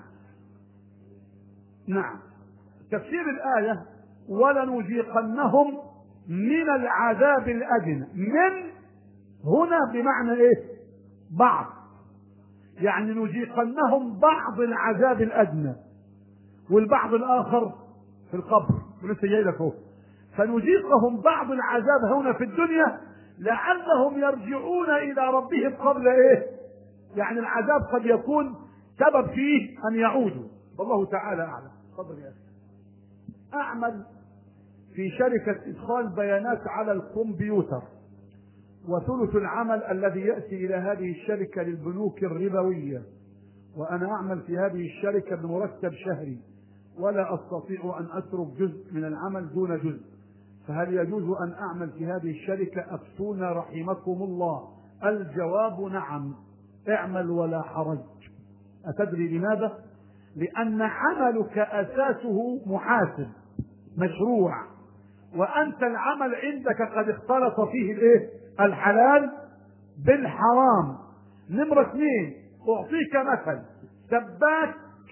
نعم. تفسير الآية: ولنذيقنهم من العذاب الأدنى. من هنا بمعنى ايه؟ بعض، يعني نذيقنهم بعض العذاب الأدنى، والبعض الآخر في القبر ولسه جاي لك اهو. فنذيقهم بعض العذاب هنا في الدنيا لعلهم يرجعون إلى ربهم قبل ايه؟ يعني العذاب قد يكون سبب فيه أن يعودوا، والله تعالى أعلم. تفضل يا أخي. أعمل في شركة إدخال بيانات على الكمبيوتر، وثلث العمل الذي يأتي إلى هذه الشركة للبنوك الربوية، وأنا أعمل في هذه الشركة بمرتب شهري، ولا أستطيع أن أترك جزء من العمل دون جزء، فهل يجوز أن أعمل في هذه الشركة؟ أفتونا رحمكم الله. الجواب نعم، اعمل ولا حرج. أتدري لماذا؟ لأن عملك أساسه محاسب مشروع، وأنت العمل عندك قد اختلط فيه الايه؟ الحلال بالحرام. نمرة اثنين، أعطيك مثل: سباك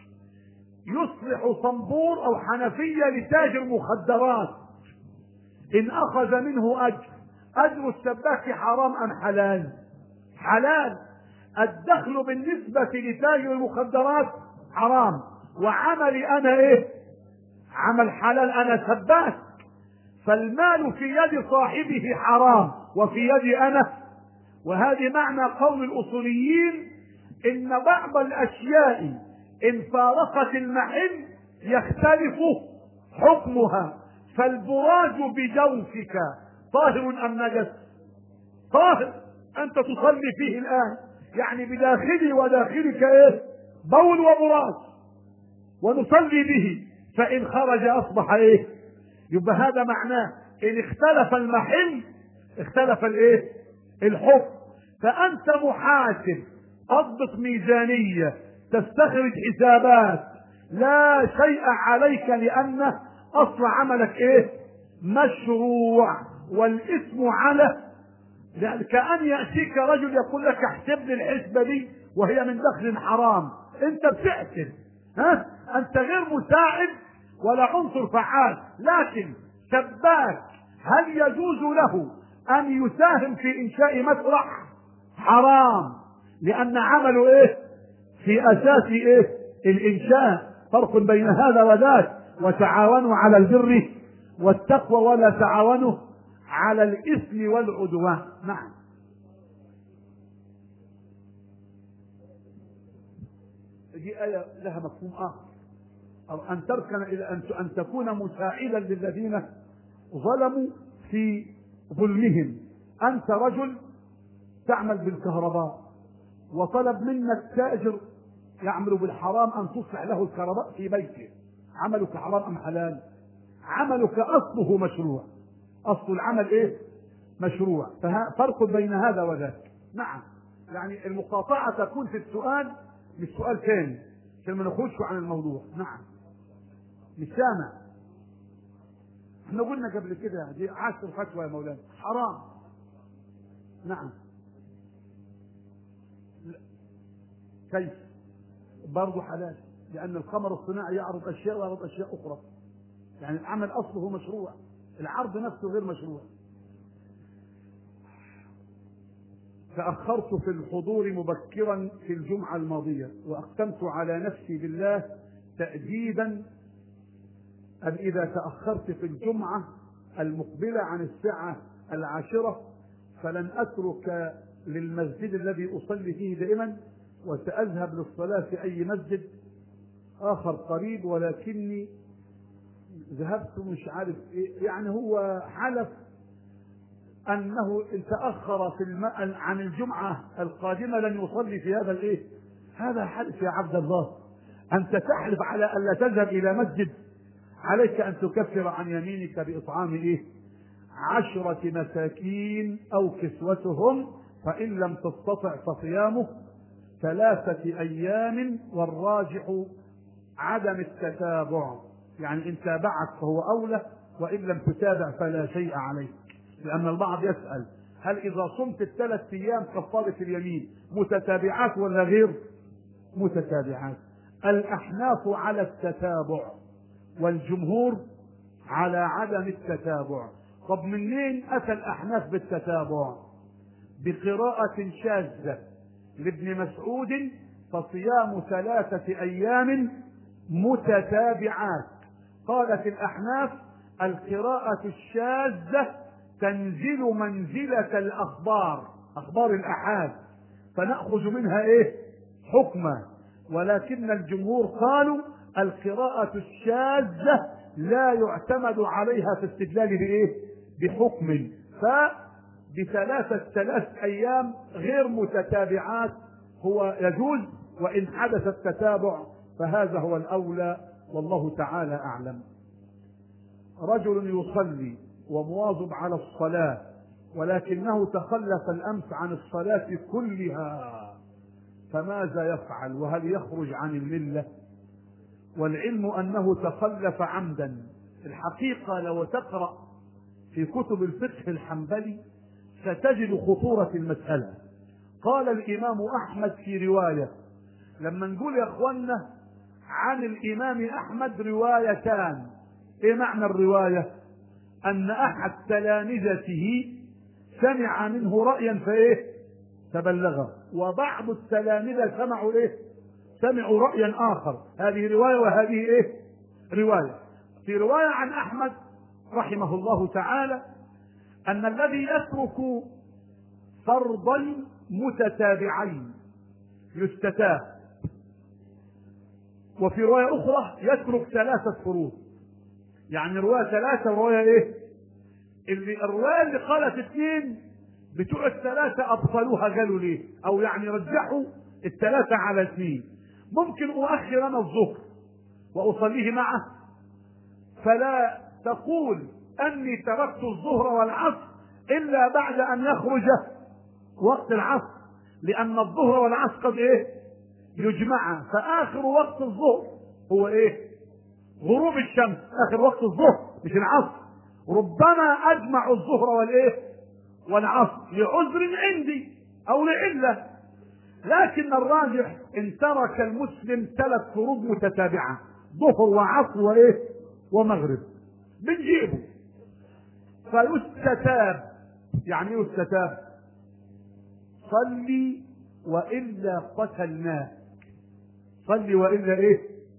يصلح صنبور أو حنفية لتاجر مخدرات، إن أخذ منه أجر، أجر السباك حرام أم حلال؟ حلال. الدخل بالنسبة لتاجر المخدرات حرام، وعملي أنا إيه؟ عمل حلال، أنا سباك. فالمال في يد صاحبه حرام وفي يدي أنا. وهذه معنى قول الأصوليين إن بعض الأشياء إن فارقت المحل يختلف حكمها. فالبراج بجوفك طاهر أم نجس؟ طاهر، أنت تصلي فيه الآن، يعني بداخلي وداخلك إيه؟ بول وبراج، ونصلي به، فإن خرج أصبح إيه؟ يبقى هذا معناه إن اختلف المحل اختلف الإيه؟ الحكم. فأنت محاسب، تضبط ميزانية، تستخرج حسابات، لا شيء عليك، لأن أصل عملك إيه؟ مشروع. والإثم على، يعني كأن يأتيك رجل يقول لك احسب لي الحسبة دي وهي من دخل حرام، أنت بتحسب، ها؟ أنت غير مساعد ولا عنصر فعال. لكن سباك هل يجوز له أن يساهم في إنشاء مسرح؟ حرام، لأن عمله إيه؟ في أساس إيه؟ الإنشاء. فرق بين هذا وذاك. وتعاونوا على البر والتقوى ولا تعاونوا على الإثم والعدوان. نعم. دي آية لها مفهوم آخر، أو أن تركن إلى أن تكون مساعدا للذين ظلموا في ظلمهم. أنت رجل تعمل بالكهرباء، وطلب منك تاجر يعمل بالحرام أن تصلح له الكهرباء في بيته، عملك حرام أم حلال؟ عملك أصله مشروع، أصل العمل إيه؟ مشروع. ففرق بين هذا وذاك. نعم، يعني المقاطعة تكون في السؤال، مش سؤال ثاني عشان ما نخرجش عن الموضوع. نعم، مش سامع. احنا قلنا قبل كده دي عشر فتوى يا مولانا حرام. نعم. كيف؟ برضه حلال، لأن القمر الصناعي يعرض أشياء ويعرض أشياء أخرى. يعني العمل أصله مشروع، العرض نفسه غير مشروع. تأخرت في الحضور مبكرا في الجمعة الماضية، وأقسمت على نفسي بالله تأديبا أن إذا تأخرت في الجمعة المقبلة عن الساعة العاشرة فلن أترك للمسجد الذي أصلي فيه دائما، وسأذهب للصلاة في أي مسجد آخر قريب. ولكني ذهبت مش عارف إيه، يعني هو حلف أنه إن تأخر في الم... عن الجمعة القادمة لن يصلي في هذا الإيه؟ هذا حلف يا عبد الله. أنت تحلف على أن لا تذهب إلى مسجد، عليك أن تكفر عن يمينك بإطعام إيه؟ عشرة مساكين أو كسوتهم، فإن لم تستطع فصيامه ثلاثة أيام، والراجح عدم التتابع. يعني إن تابعت فهو أولى، وإن لم تتابع فلا شيء عليك. لأن البعض يسأل هل إذا صمت الثلاث أيام كفارة اليمين متتابعات ولا غير متتابعات؟ الأحناف على التتابع والجمهور على عدم التتابع. طب منين أتى الأحناف بالتتابع؟ بقراءة شاذة لابن مسعود: فصيام ثلاثة أيام متتابعات. قالت الأحناف القراءة الشاذة تنزل منزلة الأخبار، أخبار الأحاد، فنأخذ منها إيه؟ حكما. ولكن الجمهور قالوا القراءة الشاذة لا يعتمد عليها في استدلال بإيه؟ بحكم. فبثلاثة ثلاث أيام غير متتابعات هو يجوز، وإن حدث التتابع فهذا هو الأولى، والله تعالى أعلم. رجل يصلي ومواظب على الصلاة، ولكنه تخلف الأمس عن الصلاة كلها، فماذا يفعل؟ وهل يخرج عن الملة؟ والعلم أنه تخلف عمدا. الحقيقة لو تقرأ في كتب الفقه الحنبلي ستجد خطورة المسألة. قال الإمام أحمد في رواية، لما نقول يا أخوانا عن الإمام أحمد روايتان، إيه معنى الرواية؟ أن أحد تلامذته سمع منه رأيا فإيه تبلغه، وبعض التلامذة سمعوا إيه سمعوا رأيا آخر. هذه رواية وهذه إيه رواية. في رواية عن أحمد رحمه الله تعالى أن الذي يترك فرضين متتابعين يستتاب، وفي رواية أخرى يترك ثلاثة فروض. يعني رواية ثلاثة ورواية إيه اللي الرواية اللي قالت اثنين بتوع الثلاثة أبطلوها، قالوا ليه؟ أو يعني رجحوا الثلاثة على اثنين. ممكن أؤخر أنا الظهر وأصليه معه، فلا تقول أني تركت الظهر والعصر إلا بعد أن يخرج وقت العصر، لأن الظهر والعصر قد إيه يجمعا، فآخر وقت الظهر هو إيه غروب الشمس، آخر وقت الظهر مش العصر. ربما أجمع الظهر والإيه والعصر لعذر عندي أو لعلة، لكن الراجح إن ترك المسلم ثلاث فروض متتابعة ظهر وعصر وإيه ومغرب بنجيبه فيستتاب. يعني ايه يستتاب؟ صلي وإلا قتلناك. صلي وإلا إيه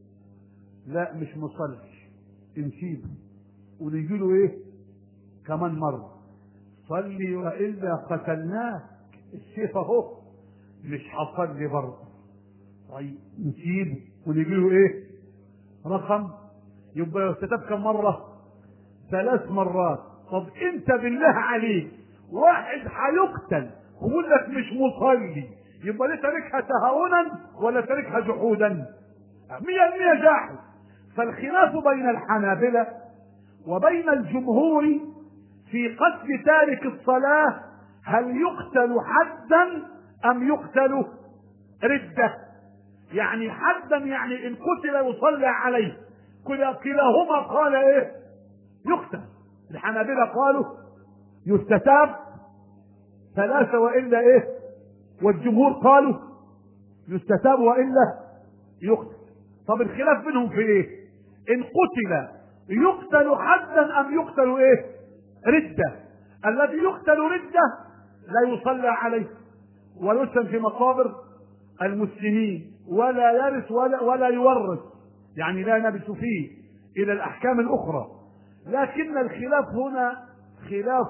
لا مش مصلي نسيبه ونجي له إيه كمان مرة، صلي وإلا قتلناك. الشيخ أهو مش هصلي برضه، طيب نسيبه ونجي له إيه رقم، يبقى يستتاب كم مرة؟ ثلاث مرات. طب انت بالله عليك واحد هيقتل ويقول لك مش مصلي، يبقى ليه تاركها تهاونا ولا تاركها جحودا؟ مية المية جاحد. فالخلاف بين الحنابلة وبين الجمهور في قتل تارك الصلاة، هل يقتل حدا ام يقتل ردة؟ يعني حدا يعني ان قتل يصلى عليه، كلاهما قال ايه يقتل. الحنابلة قالوا يستتاب ثلاثة وإلا إيه، والجمهور قالوا يستتاب وإلا يقتل. طب الخلاف بينهم في إيه؟ إن قتل يقتل حدا أم يقتل إيه ردة؟ الذي يقتل ردة لا يصلى عليه ويسلم في مقابر المسلمين ولا يرث ولا, ولا يورث، يعني لا نبت فيه إلى الأحكام الأخرى. لكن الخلاف هنا خلاف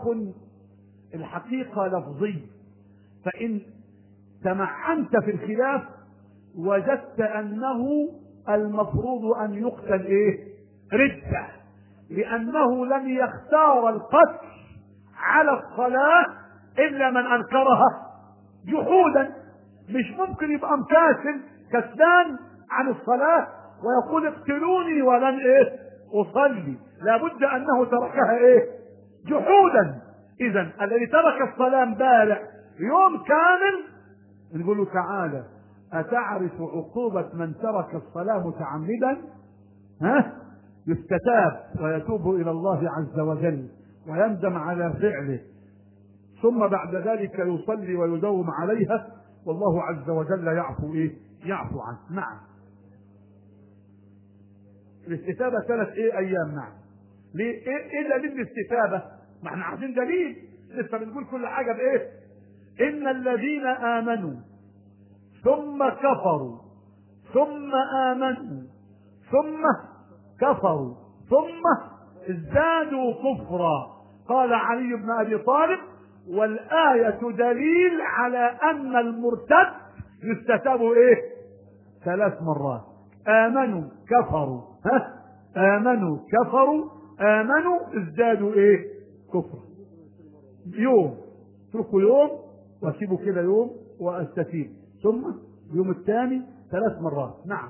الحقيقة لفظي، فإن تمعنت في الخلاف وجدت أنه المفروض أن يقتل إيه ردة، لأنه لم يختار القتل على الصلاة إلا من أنكرها جحودا. مش ممكن يبقى مكاسل كسلان عن الصلاة ويقول اقتلوني ولن إيه أصلي، لابد أنه تركها إيه جحودا. إذن الذي ترك الصلاة بارع يوم كامل نقول له تعالى أتعرف عقوبة من ترك الصلاة متعمدا؟ ها يستتاب ويتوب إلى الله عز وجل ويندم على فعله، ثم بعد ذلك يصلي ويداوم عليها، والله عز وجل يعفو إيه يعفو عنه. نعم الاستتابة ثلاث ايه ايام. نعم ليه ايه, إيه دليل الاستتابة؟ ما احنا عايزين دليل، لسه بنقول كل حاجة بايه. ان الذين امنوا ثم كفروا ثم امنوا ثم كفروا ثم ازدادوا كفرا، قال علي بن ابي طالب والآية دليل على ان المرتد يستتاب ايه ثلاث مرات. امنوا كفروا ها امنوا كفروا امنوا ازدادوا ايه كفر. يوم اتركوا يوم واسيبوا كده يوم واستتيب، ثم اليوم الثاني ثلاث مرات. نعم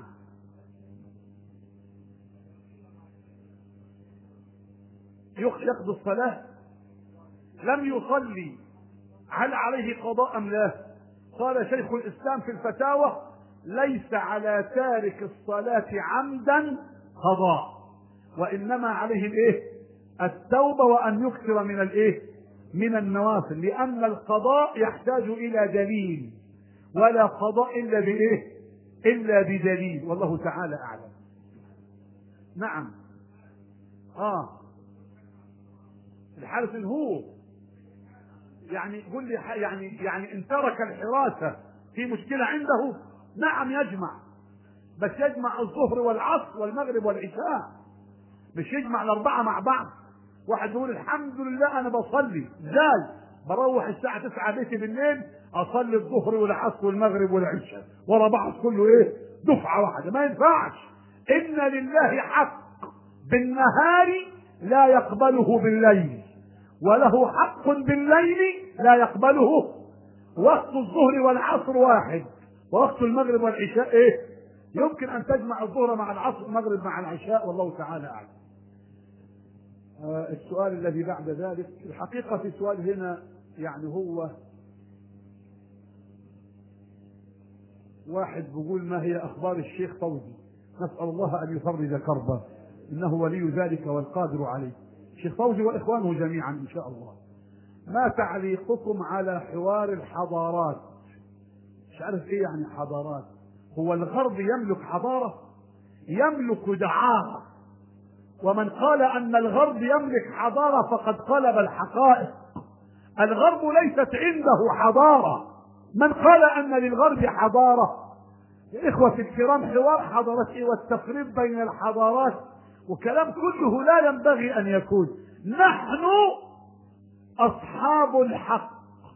يقضي الصلاة؟ لم يصلي، هل عليه قضاء أم لا؟ قال شيخ الإسلام في الفتاوى: ليس على تارك الصلاة عمدا قضاء، وإنما عليه الايه؟ التوبة، وأن يكثر من الايه؟ من النوافل، لأن القضاء يحتاج إلى دليل، ولا قضاء إلا بإيه؟ إلا بدليل، والله تعالى أعلم. نعم. آه الحارس هو يعني قل لي يعني يعني إن ترك الحراسة في مشكلة عنده، نعم يجمع، بس يجمع الظهر والعصر والمغرب والعشاء، مش يجمع الأربعة مع بعض. واحد يقول الحمد لله أنا بصلي، ازاي؟ بروح الساعة تسعة بيتي بالليل أصلي الظهر والعصر والمغرب والعشاء ورا بعض كله إيه؟ دفعة واحدة. ما ينفعش. إن لله حق بالنهار لا يقبله بالليل، وله حق بالليل لا يقبله. وقت الظهر والعصر واحد، ووقت المغرب والعشاء ايه؟ يمكن ان تجمع الظهر مع العصر والمغرب مع العشاء، والله تعالى اعلم. آه السؤال الذي بعد ذلك، الحقيقة في سؤال هنا يعني هو واحد بيقول: ما هي اخبار الشيخ فوزي؟ نسأل الله ان يفرج كربه، انه ولي ذلك والقادر عليه. الشيخ فوزي واخوانه جميعا ان شاء الله. ما تعليقكم على حوار الحضارات؟ مش عارف ايه يعني حضارات. هو الغرب يملك حضارة؟ يملك دعارة، ومن قال ان الغرب يملك حضارة فقد قلب الحقائق. الغرب ليست عنده حضارة. من قال ان للغرب حضارة؟ يا اخوة الكرام، حوار حضارات ايه والتفريق بين الحضارات وكلام كله لا ينبغي ان يكون. نحن اصحاب الحق،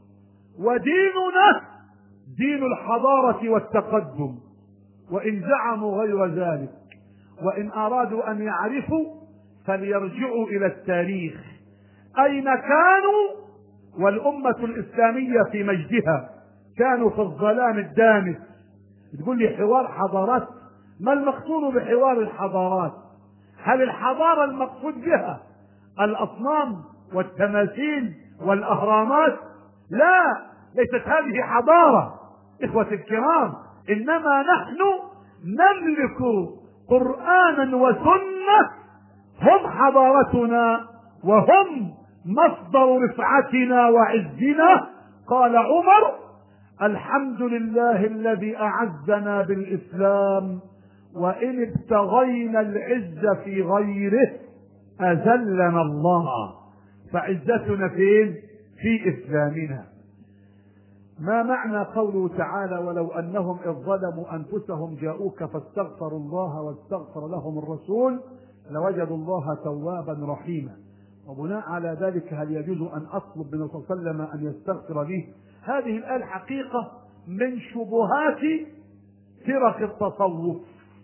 وديننا دين الحضارة والتقدم، وان زعموا غير ذلك. وان ارادوا ان يعرفوا فليرجعوا الى التاريخ، اين كانوا والامة الاسلامية في مجدها؟ كانوا في الظلام الدامس. تقول لي حوار حضارات؟ ما المقصود بحوار الحضارات؟ هل الحضارة المقصود بها الاصنام والتماثيل والاهرامات؟ لا، ليست هذه حضارة اخوة الكرام. انما نحن نملك قرآنا وسنة، هم حضارتنا وهم مصدر رفعتنا وعزنا. قال عمر: الحمد لله الذي اعزنا بالاسلام، وان ابتغينا العز في غيره اذلنا الله. فعزتنا فين؟ في اسلامنا. ما معنى قوله تعالى: ولو انهم اذ ظلموا انفسهم جاءوك فاستغفروا الله واستغفر لهم الرسول لوجدوا الله توابا رحيما؟ وبناء على ذلك هل يجوز ان اطلب من الرسول صلى الله عليه وسلم ان يستغفر لي؟ هذه الآية الحقيقة من شبهات فرق التصوف.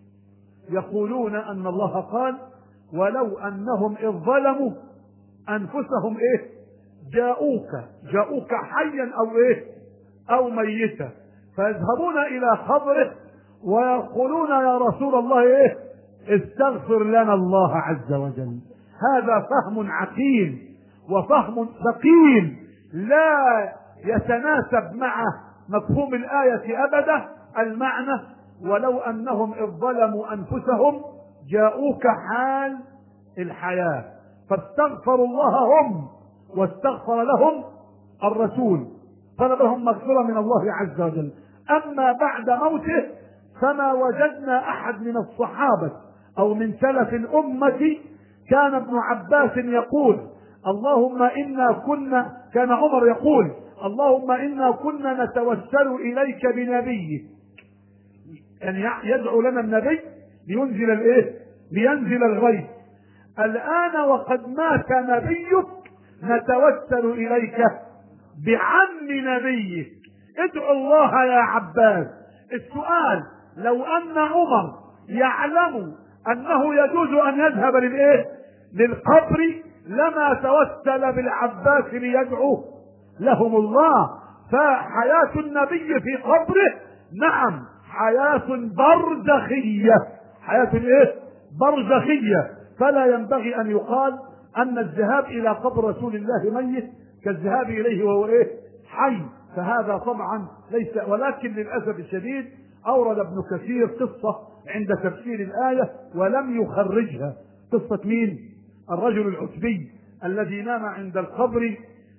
يقولون ان الله قال: ولو انهم اذ ظلموا انفسهم ايه؟ جاءوك جاءوك حيا او ايه؟ او ميتا، فيذهبون الى قبره ويقولون: يا رسول الله ايه؟ استغفر لنا الله عز وجل. هذا فهم عقيم وفهم ثقيل لا يتناسب مع مفهوم الآية أبدا. المعنى: ولو أنهم إذ ظلموا أنفسهم جاءوك حال الحياة فاستغفروا الله هم واستغفر لهم الرسول، طلب لهم مغفرة من الله عز وجل. أما بعد موته فما وجدنا أحد من الصحابة أو من سلف الأمة. كان ابن عباس يقول: اللهم إنا كنا كان عمر يقول: اللهم إنا كنا نتوسل إليك بنبيك، يعني يدعو لنا النبي لينزل الايه؟ لينزل الغيث. الآن وقد مات نبيك نتوسل إليك بعم نبيك، ادعو الله يا عباس. السؤال: لو أن عمر يعلم أنه يجوز أن يذهب للايه؟ للقبر لما توسل بالعباس ليدعو لهم الله. فحياة النبي في قبره نعم حياة برزخية، حياة ايه؟ برزخية. فلا ينبغي ان يقال أن الذهاب إلى قبر رسول الله ميت كالذهاب إليه وهو إيه؟ حي، فهذا طبعا ليس. ولكن للأسف الشديد أورد ابن كثير قصة عند تفسير الآية ولم يخرجها. قصة مين؟ الرجل العتبي الذي نام عند القبر،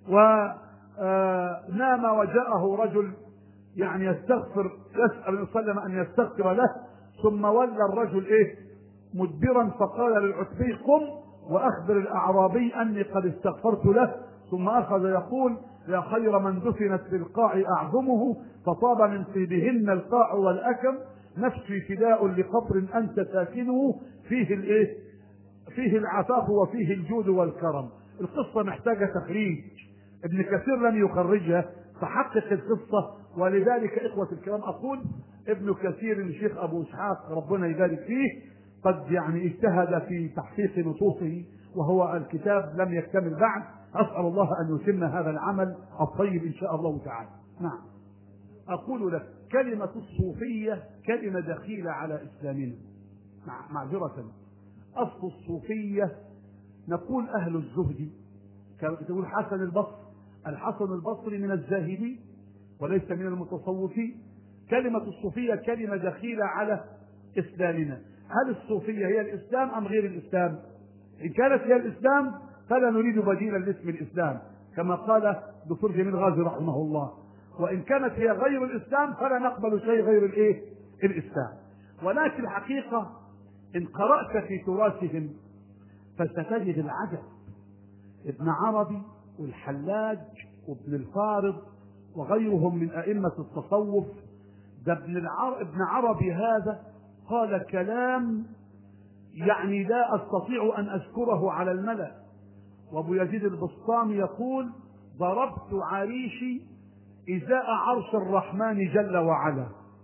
ونام وجاءه رجل يعني يستغفر، يسأل النبي صلى الله عليه وسلم أن يستغفر له، ثم ولى الرجل إيه؟ مدبرا، فقال للعتبي قم وأخبر الأعرابي أني قد استغفرت له. ثم أخذ يقول يا خير من دفنت في القاع أعظمه، فطاب من طيبهن القاع والأكم، نفسي فداء لقبر أنت ساكنه، فيه الإيه؟ فيه العفاف وفيه الجود والكرم. القصة محتاجة تخريج، ابن كثير لم يخرجها، فحقق القصة. ولذلك إخوة الكرام أقول ابن كثير الشيخ أبو إسحاق ربنا يبارك فيه قد يعني اجتهد في تحقيق نصوصه، وهو الكتاب لم يكتمل بعد. أسأل الله أن يتم هذا العمل الطيب إن شاء الله تعالى. نعم، أقول لك كلمة الصوفية كلمة دخيلة على إسلامنا. معذرة، أصل الصوفية نقول أهل الزهد، تقول حسن البصري، الحسن البصري من الزاهدين وليس من المتصوفين. كلمة الصوفية كلمة دخيلة على إسلامنا. هل الصوفية هي الإسلام أم غير الإسلام؟ إن كانت هي الإسلام فلا نريد بديلا لاسم الإسلام كما قال دكتور جميل غازي رحمه الله، وإن كانت هي غير الإسلام فلا نقبل شيء غير الإيه؟ الإسلام. ولكن الحقيقة إن قرأت في تراثهم فستجد العجب. ابن عربي والحلاج وابن الفارض وغيرهم من أئمة التصوف، ده ابن, العر... ابن عربي هذا قال كلام يعني لا أستطيع أن أذكره على الملأ. وابو يزيد البسطامي يقول ضربت عريشي إزاء عرش الرحمن جل وعلا،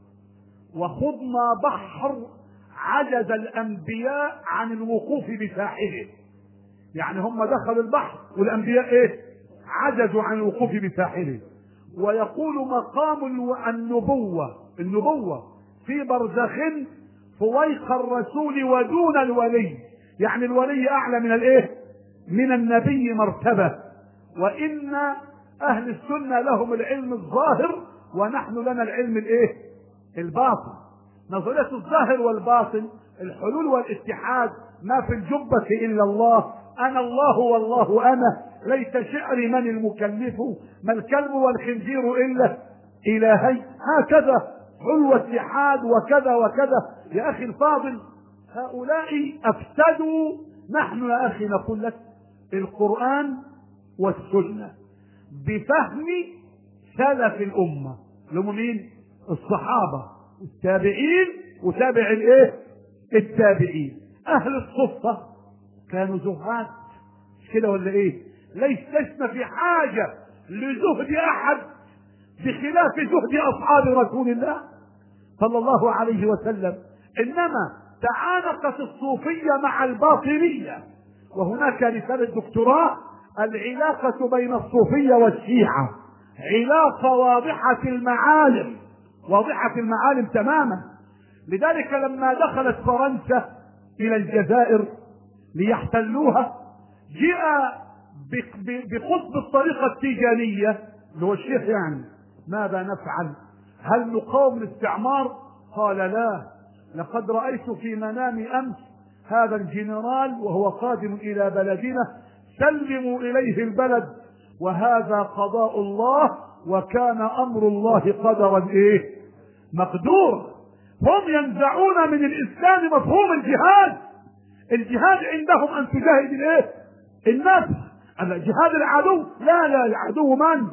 وخضنا بحر عجز الأنبياء عن الوقوف بساحله. يعني هم دخلوا البحر والأنبياء إيه؟ عجزوا عن الوقوف بساحله. ويقول مقام النبوة النبوة في برزخ فويق الرسول ودون الولي، يعني الولي أعلى من الإيه؟ من النبي مرتبة. وإن أهل السنة لهم العلم الظاهر ونحن لنا العلم الإيه؟ الباطن. نظرية الظاهر والباطن، الحلول والاتحاد، ما في الجبة إلا الله، أنا الله والله أنا، ليت شعري من المكلف، ما الكلب والخنزير إلا إلهي. هكذا حلو اتحاد وكذا وكذا. يا أخي الفاضل هؤلاء أفسدوا. نحن يا أخي نقول لك القرآن والسنة بفهم سلف الأمة، لهم مين؟ الصحابة التابعين وتابع الايه؟ التابعين. أهل الصفة كانوا زهاد، مش كده ولا ايه؟ ليس لسنا في حاجة لزهد أحد بخلاف زهد أصحاب رسول الله صلى الله عليه وسلم. إنما تعانقت الصوفية مع الباطنية. وهناك رسالة دكتوراه العلاقة بين الصوفية والشيعة، علاقة واضحة المعالم، واضحة المعالم تماما. لذلك لما دخلت فرنسا إلى الجزائر ليحتلوها، جاء بقطب الطريقة التيجانية اللي هو الشيخ، يعني ماذا نفعل؟ هل نقاوم الاستعمار؟ قال لا، لقد رأيت في منامي أمس هذا الجنرال وهو قادم إلى بلدنا، سلموا إليه البلد وهذا قضاء الله وكان أمر الله قدرا إيه؟ مقدور. هم ينزعون من الإسلام مفهوم الجهاد. الجهاد عندهم أن تجاهد الإيه؟ النفس. أما جهاد العدو لا لا، العدو من؟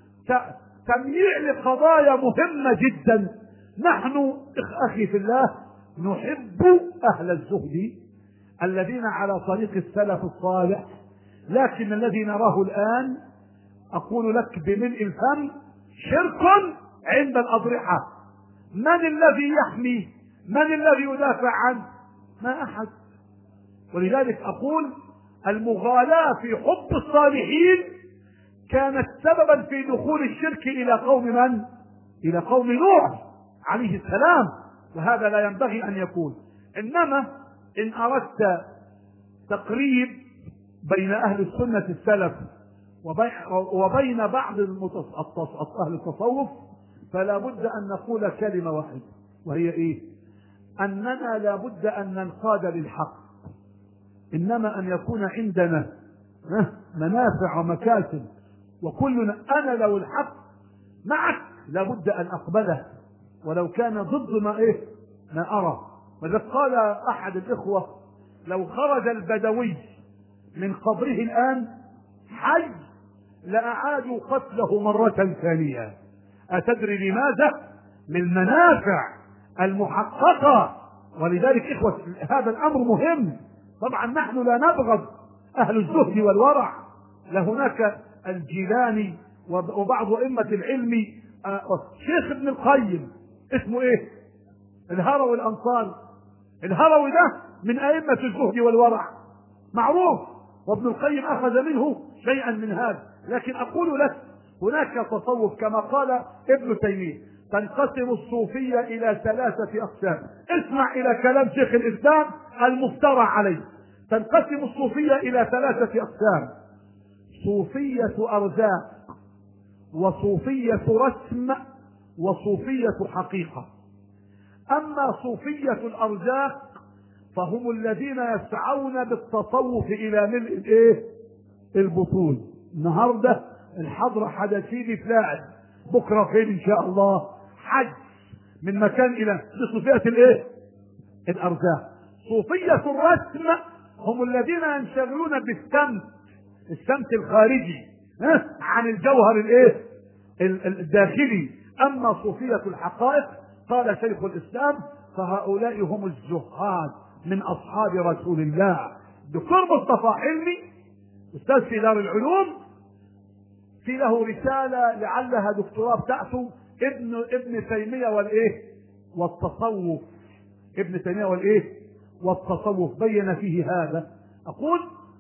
تمييع لقضايا مهمة جدا. نحن أخي في الله نحب أهل الزهد الذين على طريق السلف الصالح، لكن الذي نراه الآن أقول لك بملء الفم شرك عند الأضرحة. من الذي يحمي؟ من الذي يدافع عنه؟ ما أحد. ولذلك أقول المغالاة في حب الصالحين كانت سببا في دخول الشرك إلى قوم من؟ إلى قوم نوح عليه السلام، وهذا لا ينبغي أن يكون. إنما إن أردت تقريب بين أهل السنة السلف وبين بعض أهل التصوف، فلا بد أن نقول كلمة واحدة، وهي إيه؟ أننا لا بد أن ننقاد للحق، إنما أن يكون عندنا منافع ومكاسب، وكلنا أنا لو الحق معك لا بد أن أقبله ولو كان ضد ما إيه ما أرى. وإذا قال أحد الإخوة لو خرج البدوي من قبره الآن حي لأعادوا قتله مرة ثانية. أتدري لماذا؟ للمنافع المحققة. ولذلك إخوة هذا الأمر مهم. طبعا نحن لا نبغض أهل الزهد والورع، لهناك الجيلاني وبعض أئمة العلم، شيخ ابن القيم اسمه إيه؟ الهروي الأنصاري. الهروي ده من أئمة الزهد والورع معروف، وابن القيم أخذ منه شيئا من هذا. لكن أقول لك هناك تصوف كما قال ابن تيمية تنقسم الصوفية إلى ثلاثة أقسام. اسمع إلى كلام شيخ الإسلام المفترى عليه. تنقسم الصوفية إلى ثلاثة أقسام: صوفية أرزاق، وصوفية رسم، وصوفية حقيقة. أما صوفية الأرزاق فهم الذين يسعون بالتصوف إلى ملء الإيه؟ البطون. النهارده الحضرة حدثيني فلاعب، بكرة فين إن شاء الله حج من مكان إلى صوفية الإيه؟ الأرزاق. صوفية الرسم هم الذين ينشغلون بالسمت، السمت الخارجي عن الجوهر الإيه؟ الداخلي. أما صوفية الحقائق قال شيخ الإسلام فهؤلاء هم الزهاد من أصحاب رسول الله. دكتور مصطفى حلمي أستاذ في دار العلوم في له رسالة لعلها دكتوراه بتاعته ابن ابن تيمية والإيه؟ والتصوف. ابن تيمية والإيه؟ والتصوف بين فيه هذا. أقول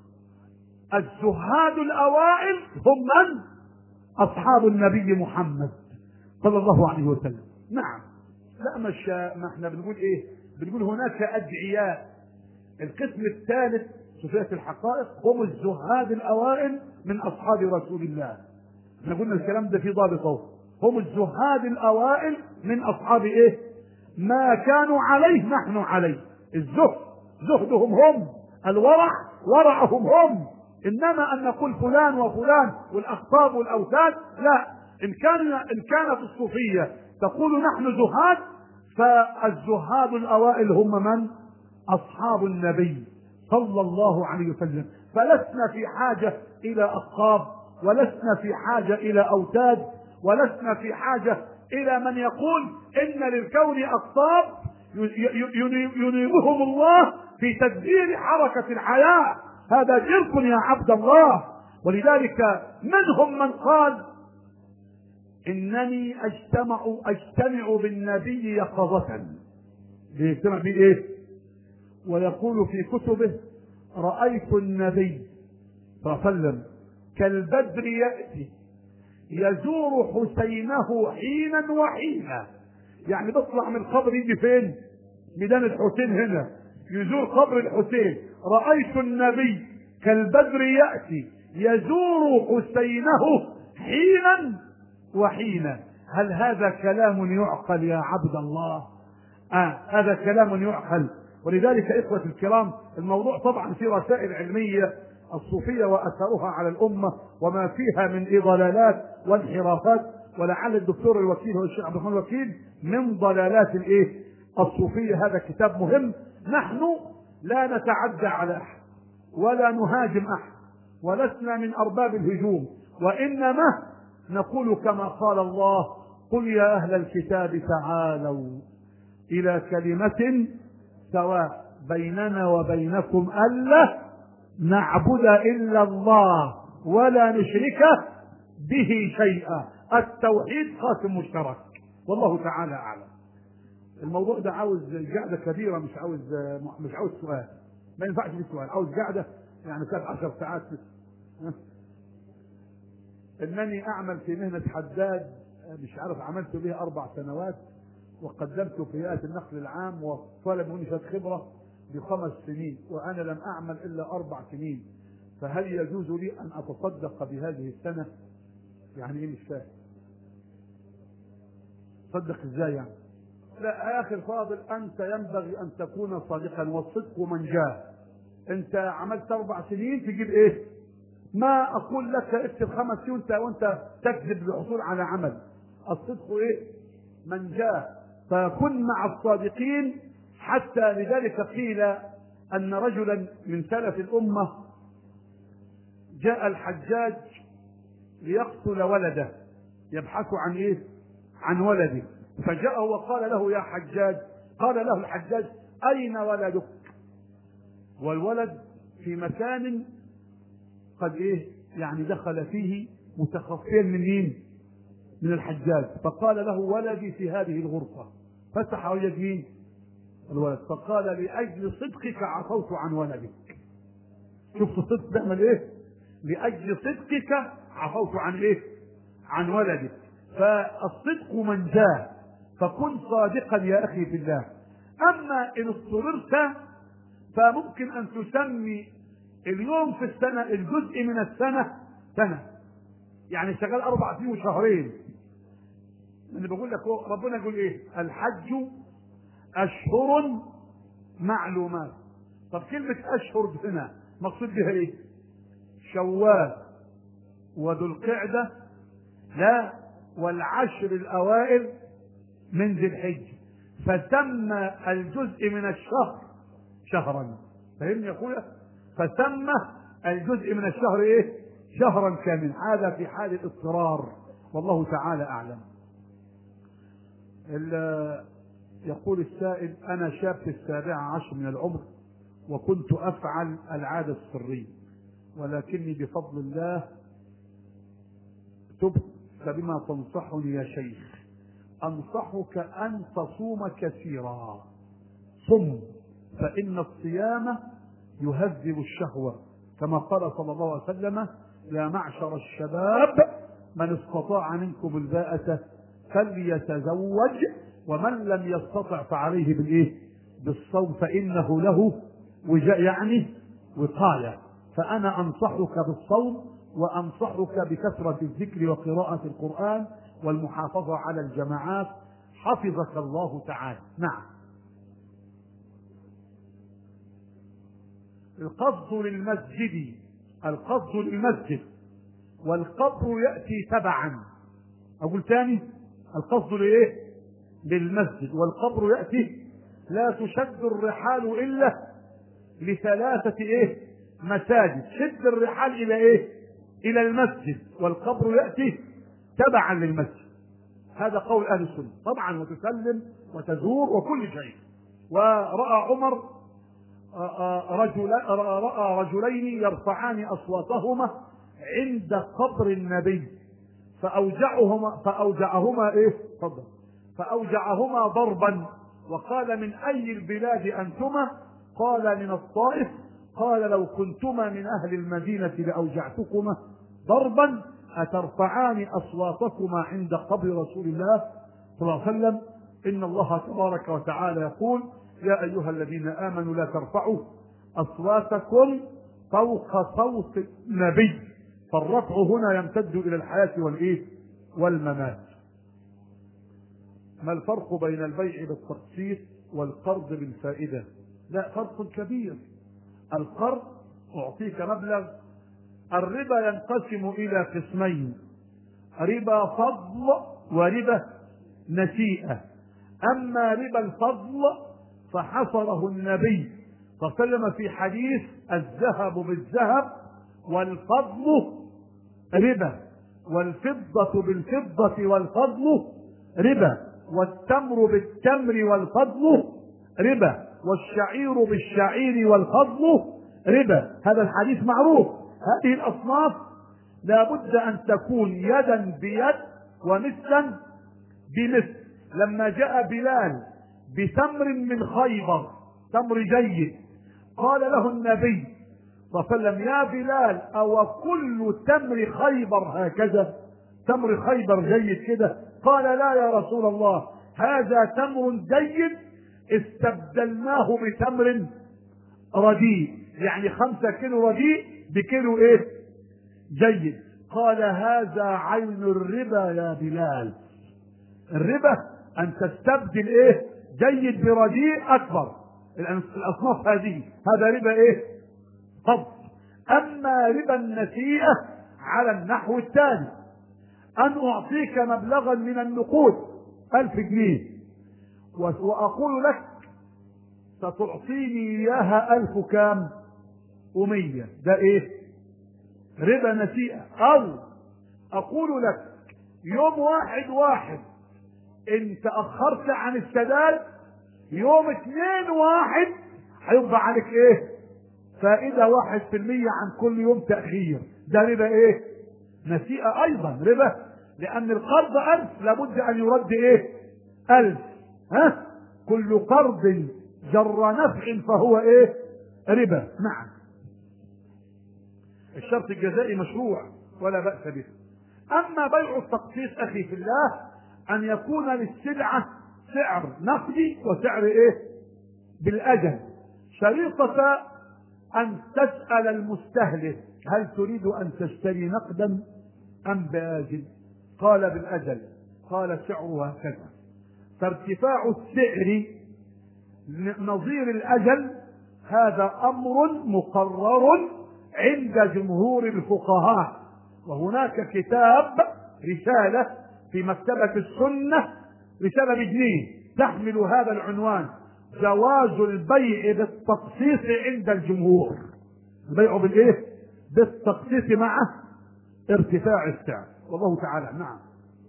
الزهاد الأوائل هم من؟ أصحاب النبي محمد صلى الله عليه وسلم. نعم، لا مش ما احنا بنقول ايه؟ بنقول هناك أدعياء. القسم الثالث صوفية الحقائق هم الزهاد الأوائل من أصحاب رسول الله. احنا قلنا الكلام ده في ضابطه. هم الزهاد الأوائل من أصحاب ايه؟ ما كانوا عليه نحن عليه. الزهد زهدهم هم، الورع ورعهم هم. إنما أن نقول فلان وفلان والأخطاب والأوتاد لا. إن كان إن كانت الصوفية تقول نحن زهاد فالزهاد الأوائل هم من؟ أصحاب النبي صلى الله عليه وسلم. فلسنا في حاجة إلى أخطاب، ولسنا في حاجة إلى أوتاد، ولسنا في حاجة إلى من يقول إن للكون أخطاب ينيبهم الله في تدبير حركة الحياة. هذا شرك يا عبد الله. ولذلك منهم من قال إنني أجتمع أجتمع بالنبي يقظة. بيجتمع به إيه؟ ويقول في كتبه رأيت النبي صلى الله عليه وسلم كالبدر يأتي يزور حسينه حينا وحينا. يعني بيطلع من القبر يجي فين؟ ميدان الحسين هنا يزور قبر الحسين. رأيت النبي كالبدر يأتي يزور حسينه حينا وحينا. هل هذا كلام يعقل يا عبد الله؟ آه هذا كلام يعقل. ولذلك إخوة الكرام الموضوع طبعا في رسائل علمية الصوفية وأثرها على الأمة وما فيها من ضلالات وانحرافات، ولعل الدكتور الوكيل هو الشيخ عبد الرحمن الوكيل من ضلالات الايه؟ الصوفية. هذا كتاب مهم. نحن لا نتعدى على أحد ولا نهاجم أحد ولسنا من أرباب الهجوم، وإنما نقول كما قال الله قل يا أهل الكتاب تعالوا إلى كلمة سواء بيننا وبينكم ألا نعبد إلا الله ولا نشرك به شيئا. التوحيد قاسم مشترك، والله تعالى أعلم. الموضوع ده عاوز قعدة كبيرة، مش عاوز مش عاوز سؤال، ما ينفعش في سؤال، عاوز قعدة يعني كانت عشر ساعات. إنني أعمل في مهنة حداد، مش عارف عملت بها أربع سنوات، وقدمت في هيئة النقل العام وطلب مني شهادة خبرة بخمس سنين، وأنا لم أعمل إلا أربع سنين. فهل يجوز لي أن أتصدق بهذه السنة؟ يعني إيه؟ مش فاهم. تصدق إزاي يعني؟ لا آخر فاضل، أنت ينبغي أن تكون صادقا، والصدق منجاه. أنت عملت أربع سنين تجيب إيه؟ ما أقول لك اكتب خمس سنين وأنت وأنت تكذب للحصول على عمل. الصدق إيه؟ منجاه. فكن مع الصادقين. حتى لذلك قيل أن رجلا من سلف الأمة جاء الحجاج ليقتل ولده، يبحث عن إيه؟ عن ولده. فجاءه وقال له يا حجاج، قال له الحجاج أين ولدك؟ والولد في مكان قد إيه يعني دخل فيه متخفيا من مين؟ من الحجاج. فقال له ولدي في هذه الغرفة. فتح وجد مين؟ الولد. فقال لأجل صدقك عفوت عن ولدك. شفت الصدق بيعمل إيه؟ لأجل صدقك عفوت عن إيه؟ عن ولدك. فالصدق منجاه. فكن صادقا يا أخي في الله. أما إن اضطررت فممكن أن تسمي اليوم في السنة الجزء من السنة سنة، يعني شغال أربع سنين وشهرين. أنا بقول لك ربنا يقول إيه؟ الحج أشهر معلومات. طب كلمة أشهر هنا مقصود بها إيه؟ شوال وذو القعدة لا والعشر الأوائل من ذي الحج، فسمى الجزء من الشهر شهرا. فهمني يا أخويا؟ فسمى الجزء من الشهر إيه؟ شهرا كامل. هذا في حال الاضطرار، والله تعالى أعلم. يقول السائل أنا شاب في السابعة عشر من العمر وكنت أفعل العادة السرية، ولكني بفضل الله تبت، فبما تنصحني يا شيخ؟ أنصحك أن تصوم كثيرا. صم، فإن الصيام يهذب الشهوة، كما قال صلى الله عليه وسلم يا معشر الشباب من استطاع منكم الباءة فليتزوج، ومن لم يستطع فعليه بالإيه؟ بالصوم، فإنه له وجاء يعني وقاية. فأنا أنصحك بالصوم، وأنصحك بكثرة الذكر وقراءة القرآن والمحافظة على الجماعات، حفظك الله تعالى. نعم. القصد للمسجد، القصد للمسجد، والقبر يأتي تبعا. أقول تاني، القصد لإيه؟ للمسجد، والقبر يأتي. لا تشد الرحال إلا لثلاثة إيه؟ مساجد. شد الرحال إلى إيه؟ إلى المسجد، والقبر يأتي تبعا للمسجد. هذا قول أهل السنة طبعا، وتسلم وتزور وكل شيء. ورأى عمر رجل رأى رجلين يرفعان أصواتهما عند قبر النبي فأوجعهما فأوجعهما إيه؟ تفضل. فأوجعهما ضربا، وقال من أي البلاد أنتما؟ قال من الطائف. قال لو كنتما من أهل المدينة لأوجعتكما ضربا، أترفعان أصواتكما عند قبر رسول الله صلى الله عليه وسلم؟ إن الله تبارك وتعالى يقول يا أيها الذين آمنوا لا ترفعوا أصواتكم فوق صوت النبي. فالرفع هنا يمتد إلى الحياة والإيه؟ والممات. ما الفرق بين البيع بالتقسيط والقرض بالفائدة؟ لا، فرق كبير. القرض أعطيك مبلغ. الربا ينقسم إلى قسمين: ربا فضل وربا نسيئة. أما ربا الفضل فحصره النبي صلى الله عليه وسلم في حديث الذهب بالذهب والفضل ربا، والفضة بالفضة والفضل ربا، والتمر بالتمر والفضل ربا، والشعير بالشعير والفضل ربا. هذا الحديث معروف. هذه الأصناف لا بد أن تكون يدا بيد ومثلا بمثل. لما جاء بلال بتمر من خيبر، تمر جيد، قال له النبي صلى الله عليه وسلم يا بلال أو كل تمر خيبر هكذا؟ تمر خيبر جيد كده؟ قال لا يا رسول الله، هذا تمر جيد استبدلناه بتمر رديء، يعني خمسة كيلو رديء بكيلو ايه جيد. قال هذا عين الربا يا بلال. الربا ان تستبدل ايه جيد برديء اكبر، الاصناف هذه، هذا ربا ايه فضل. اما ربا النسيئة على النحو التالي: ان اعطيك مبلغا من النقود الف جنيه واقول لك ستعطيني اياها الف كام ومية، ده ايه ربا نسيئة. او اقول لك يوم واحد واحد ان تأخرت عن السداد، يوم اثنين واحد هيبقى عليك ايه فائدة واحد في المية عن كل يوم تأخير، ده ربا ايه نسيئة ايضا ربا، لان القرض الف لابد ان يرد ايه الف. ها كل قرض جر نفع فهو ايه ربا. نعم الشرط الجزائي مشروع ولا بأس به. اما بيع التقسيط اخي في الله ان يكون للسلعة سعر نقدي وسعر ايه بالاجل. شريطة ان تسأل المستهلك هل تريد ان تشتري نقدا ام باجل؟ قال بالاجل، قال سعرها كذا. فارتفاع السعر نظير الاجل هذا امر مقرر عند جمهور الفقهاء. وهناك كتاب رسالة في مكتبة السنة، رسالة بجنيه تحمل هذا العنوان: جواز البيع بالتقسيط عند الجمهور. البيع بالايه بالتقسيط مع ارتفاع السعر، والله تعالى. نعم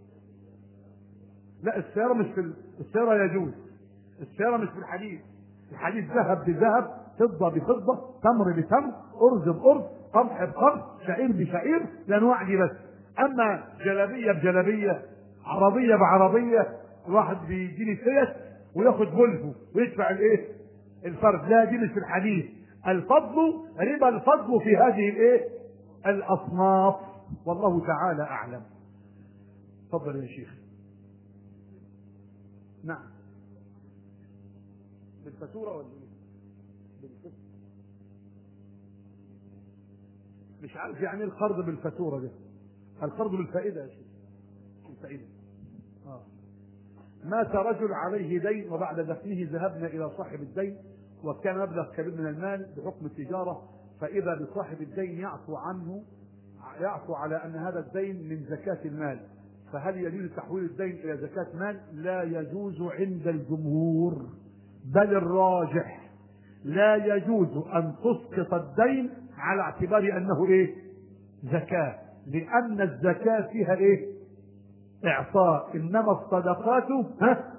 لا السيارة مش في السيارة يجوز، السيارة مش في الحديث. الحديث ذهب بذهب، فضة بفضة، تمر بتمر، أرز بأرز، قمح بقمح، شعير بشعير، الأنواع دي بس. أما جلابية بجلابية، عربية بعربية، الواحد بيجيني فيت وياخد بولفو ويدفع الايه الفرد، لا دي مش في الحديث. الفضل ربا الفضل في هذه الايه الأصناف، والله تعالى أعلم. تفضل يا شيخ. نعم بالفاتورة ولا بالفاتورة؟ مش عارف يعني القرض بالفاتورة ده. القرض بالفائدة يا شيخ، الفائدة. آه. مات رجل عليه دين وبعد دفنه ذهبنا إلى صاحب الدين وكان مبلغ كبير من المال بحكم التجارة، فإذا بصاحب الدين يعفو عنه، يعفو على أن هذا الدين من زكاة المال، فهل يجوز تحويل الدين إلى زكاة مال؟ لا يجوز عند الجمهور، بل الراجح لا يجوز أن تسقط الدين على اعتبار أنه إيه زكاة، لأن الزكاة فيها إيه إعطاء، إنما الصدقات ها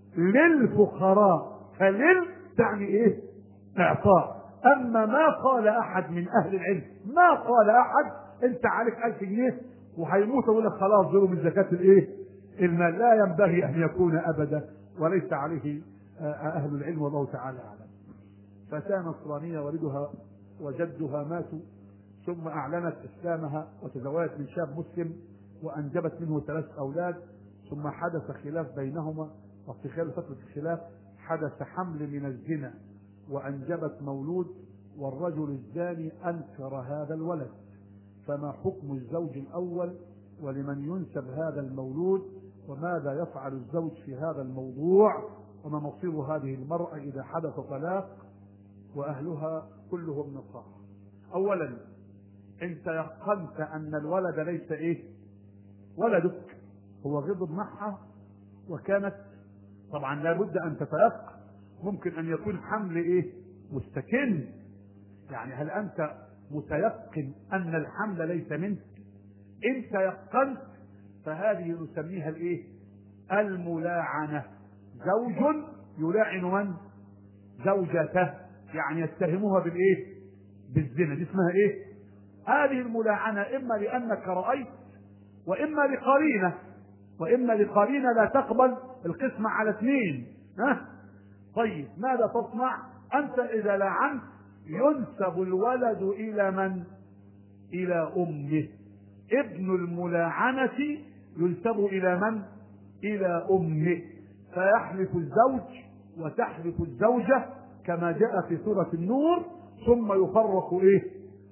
للفقراء، فلل تعني إيه إعطاء. أما ما قال أحد من أهل العلم، ما قال أحد أنت عليك ألف جنيه وهيموت يقول لك خلاص دول من زكاة الإيه المال، لا ينبغي أن يكون أبدا، وليس عليه أهل العلم، والله تعالى أعلم. فتاة نصرانية والدها وجدها ماتوا، ثم أعلنت إسلامها وتزوجت من شاب مسلم وأنجبت منه ثلاث أولاد، ثم حدث خلاف بينهما، وفي خلال فترة الخلاف حدث حمل من الزنا وأنجبت مولود، والرجل الزاني أنكر هذا الولد، فما حكم الزوج الأول ولمن ينسب هذا المولود؟ وماذا يفعل الزوج في هذا الموضوع؟ وما مصير هذه المرأة إذا حدث طلاق وأهلها كلهم نصارى؟ أولا أنت يقنت أن الولد ليس إيه ولدك، هو غضب معها وكانت طبعا لابد أن تتيقن، ممكن أن يكون حمل إيه مستكن، يعني هل أنت متيقن أن الحمل ليس منك؟ إن تيقنت فهذه نسميها الإيه الملاعنة. زوج يلاعن من؟ زوجته، يعني يتهمها بالإيه بالزنا، دي اسمها إيه هذه الملاعنة، إما لأنك رأيت وإما لقرينة، وإما لقرينة لا تقبل القسمة على اثنين. ها طيب ماذا تصنع أنت إذا لعنت؟ ينسب الولد إلى من؟ إلى أمه. ابن الملاعنة ينسب إلى من؟ إلى أمه. فيحلف الزوج وتحلف الزوجة كما جاء في سورة النور، ثم يفرق إيه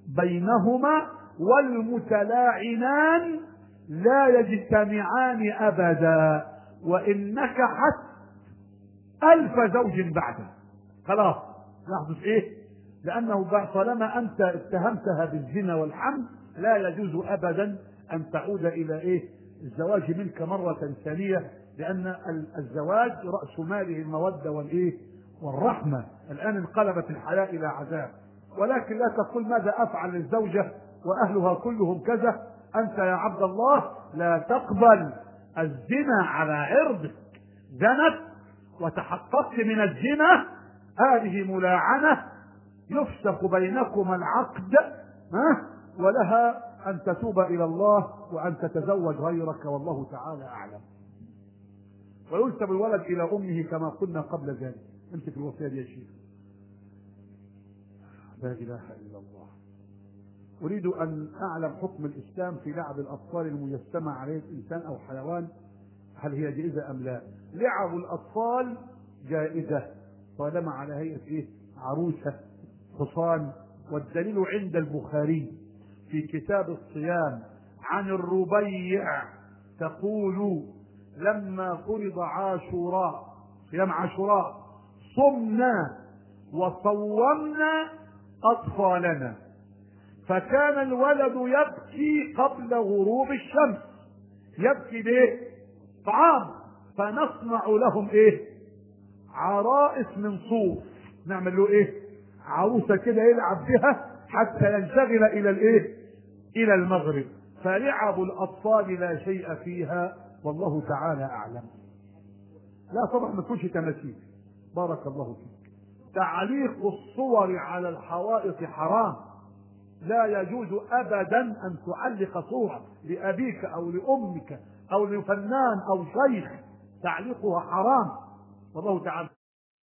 بينهما والمتلاعنان لا يجتمعان أبدا، وإن نكحت ألف زوج بعده. خلاص يحدث إيه؟ لأنه طالما أنت اتهمتها بالزنا والحمل لا يجوز أبدا أن تعود إلى إيه؟ الزواج منك مرة ثانية، لأن الزواج رأس ماله المودة والإيه؟ والرحمة. الآن انقلبت الحياة إلى عذاب. ولكن لا تقول ماذا أفعل للزوجة وأهلها كلهم كذا. أنت يا عبد الله لا تقبل الزنا على عرضك. زنت وتحققت من الزنا، هذه ملاعنة، يفسخ بينكما العقد، ها؟ ولها أن تتوب إلى الله وأن تتزوج غيرك، والله تعالى أعلم. وينسب الولد إلى أمه كما قلنا قبل ذلك. امسك الوصية دي يا شيخ. لا إله إلا الله. أريد أن أعلم حكم الإسلام في لعب الأطفال المجسمة عليه الإنسان أو حيوان، هل هي جائزة أم لا؟ لعب الأطفال جائزة طالما على هيئة إيه؟ عروسة، حصان. والدليل عند البخاري في كتاب الصيام عن الربيع تقول: لما فرض عاشوراء، صيام عاشوراء، صمنا وصومنا أطفالنا، فكان الولد يبكي قبل غروب الشمس. يبكي ليه؟ طعام. فنصنع لهم ايه؟ عرائس من صوف، نعمل له ايه؟ عروسه كده يلعب بها حتى ينشغل الى الايه؟ الى المغرب. فلعب الاطفال لا شيء فيها، والله تعالى اعلم. لا طبعا ما تكونش تماثيل. بارك الله فيك. تعليق الصور على الحوائط حرام. لا يجوز ابدا ان تعلق صورة لابيك او لامك او لفنان او شيخ، تعليقها حرام، والله تعالى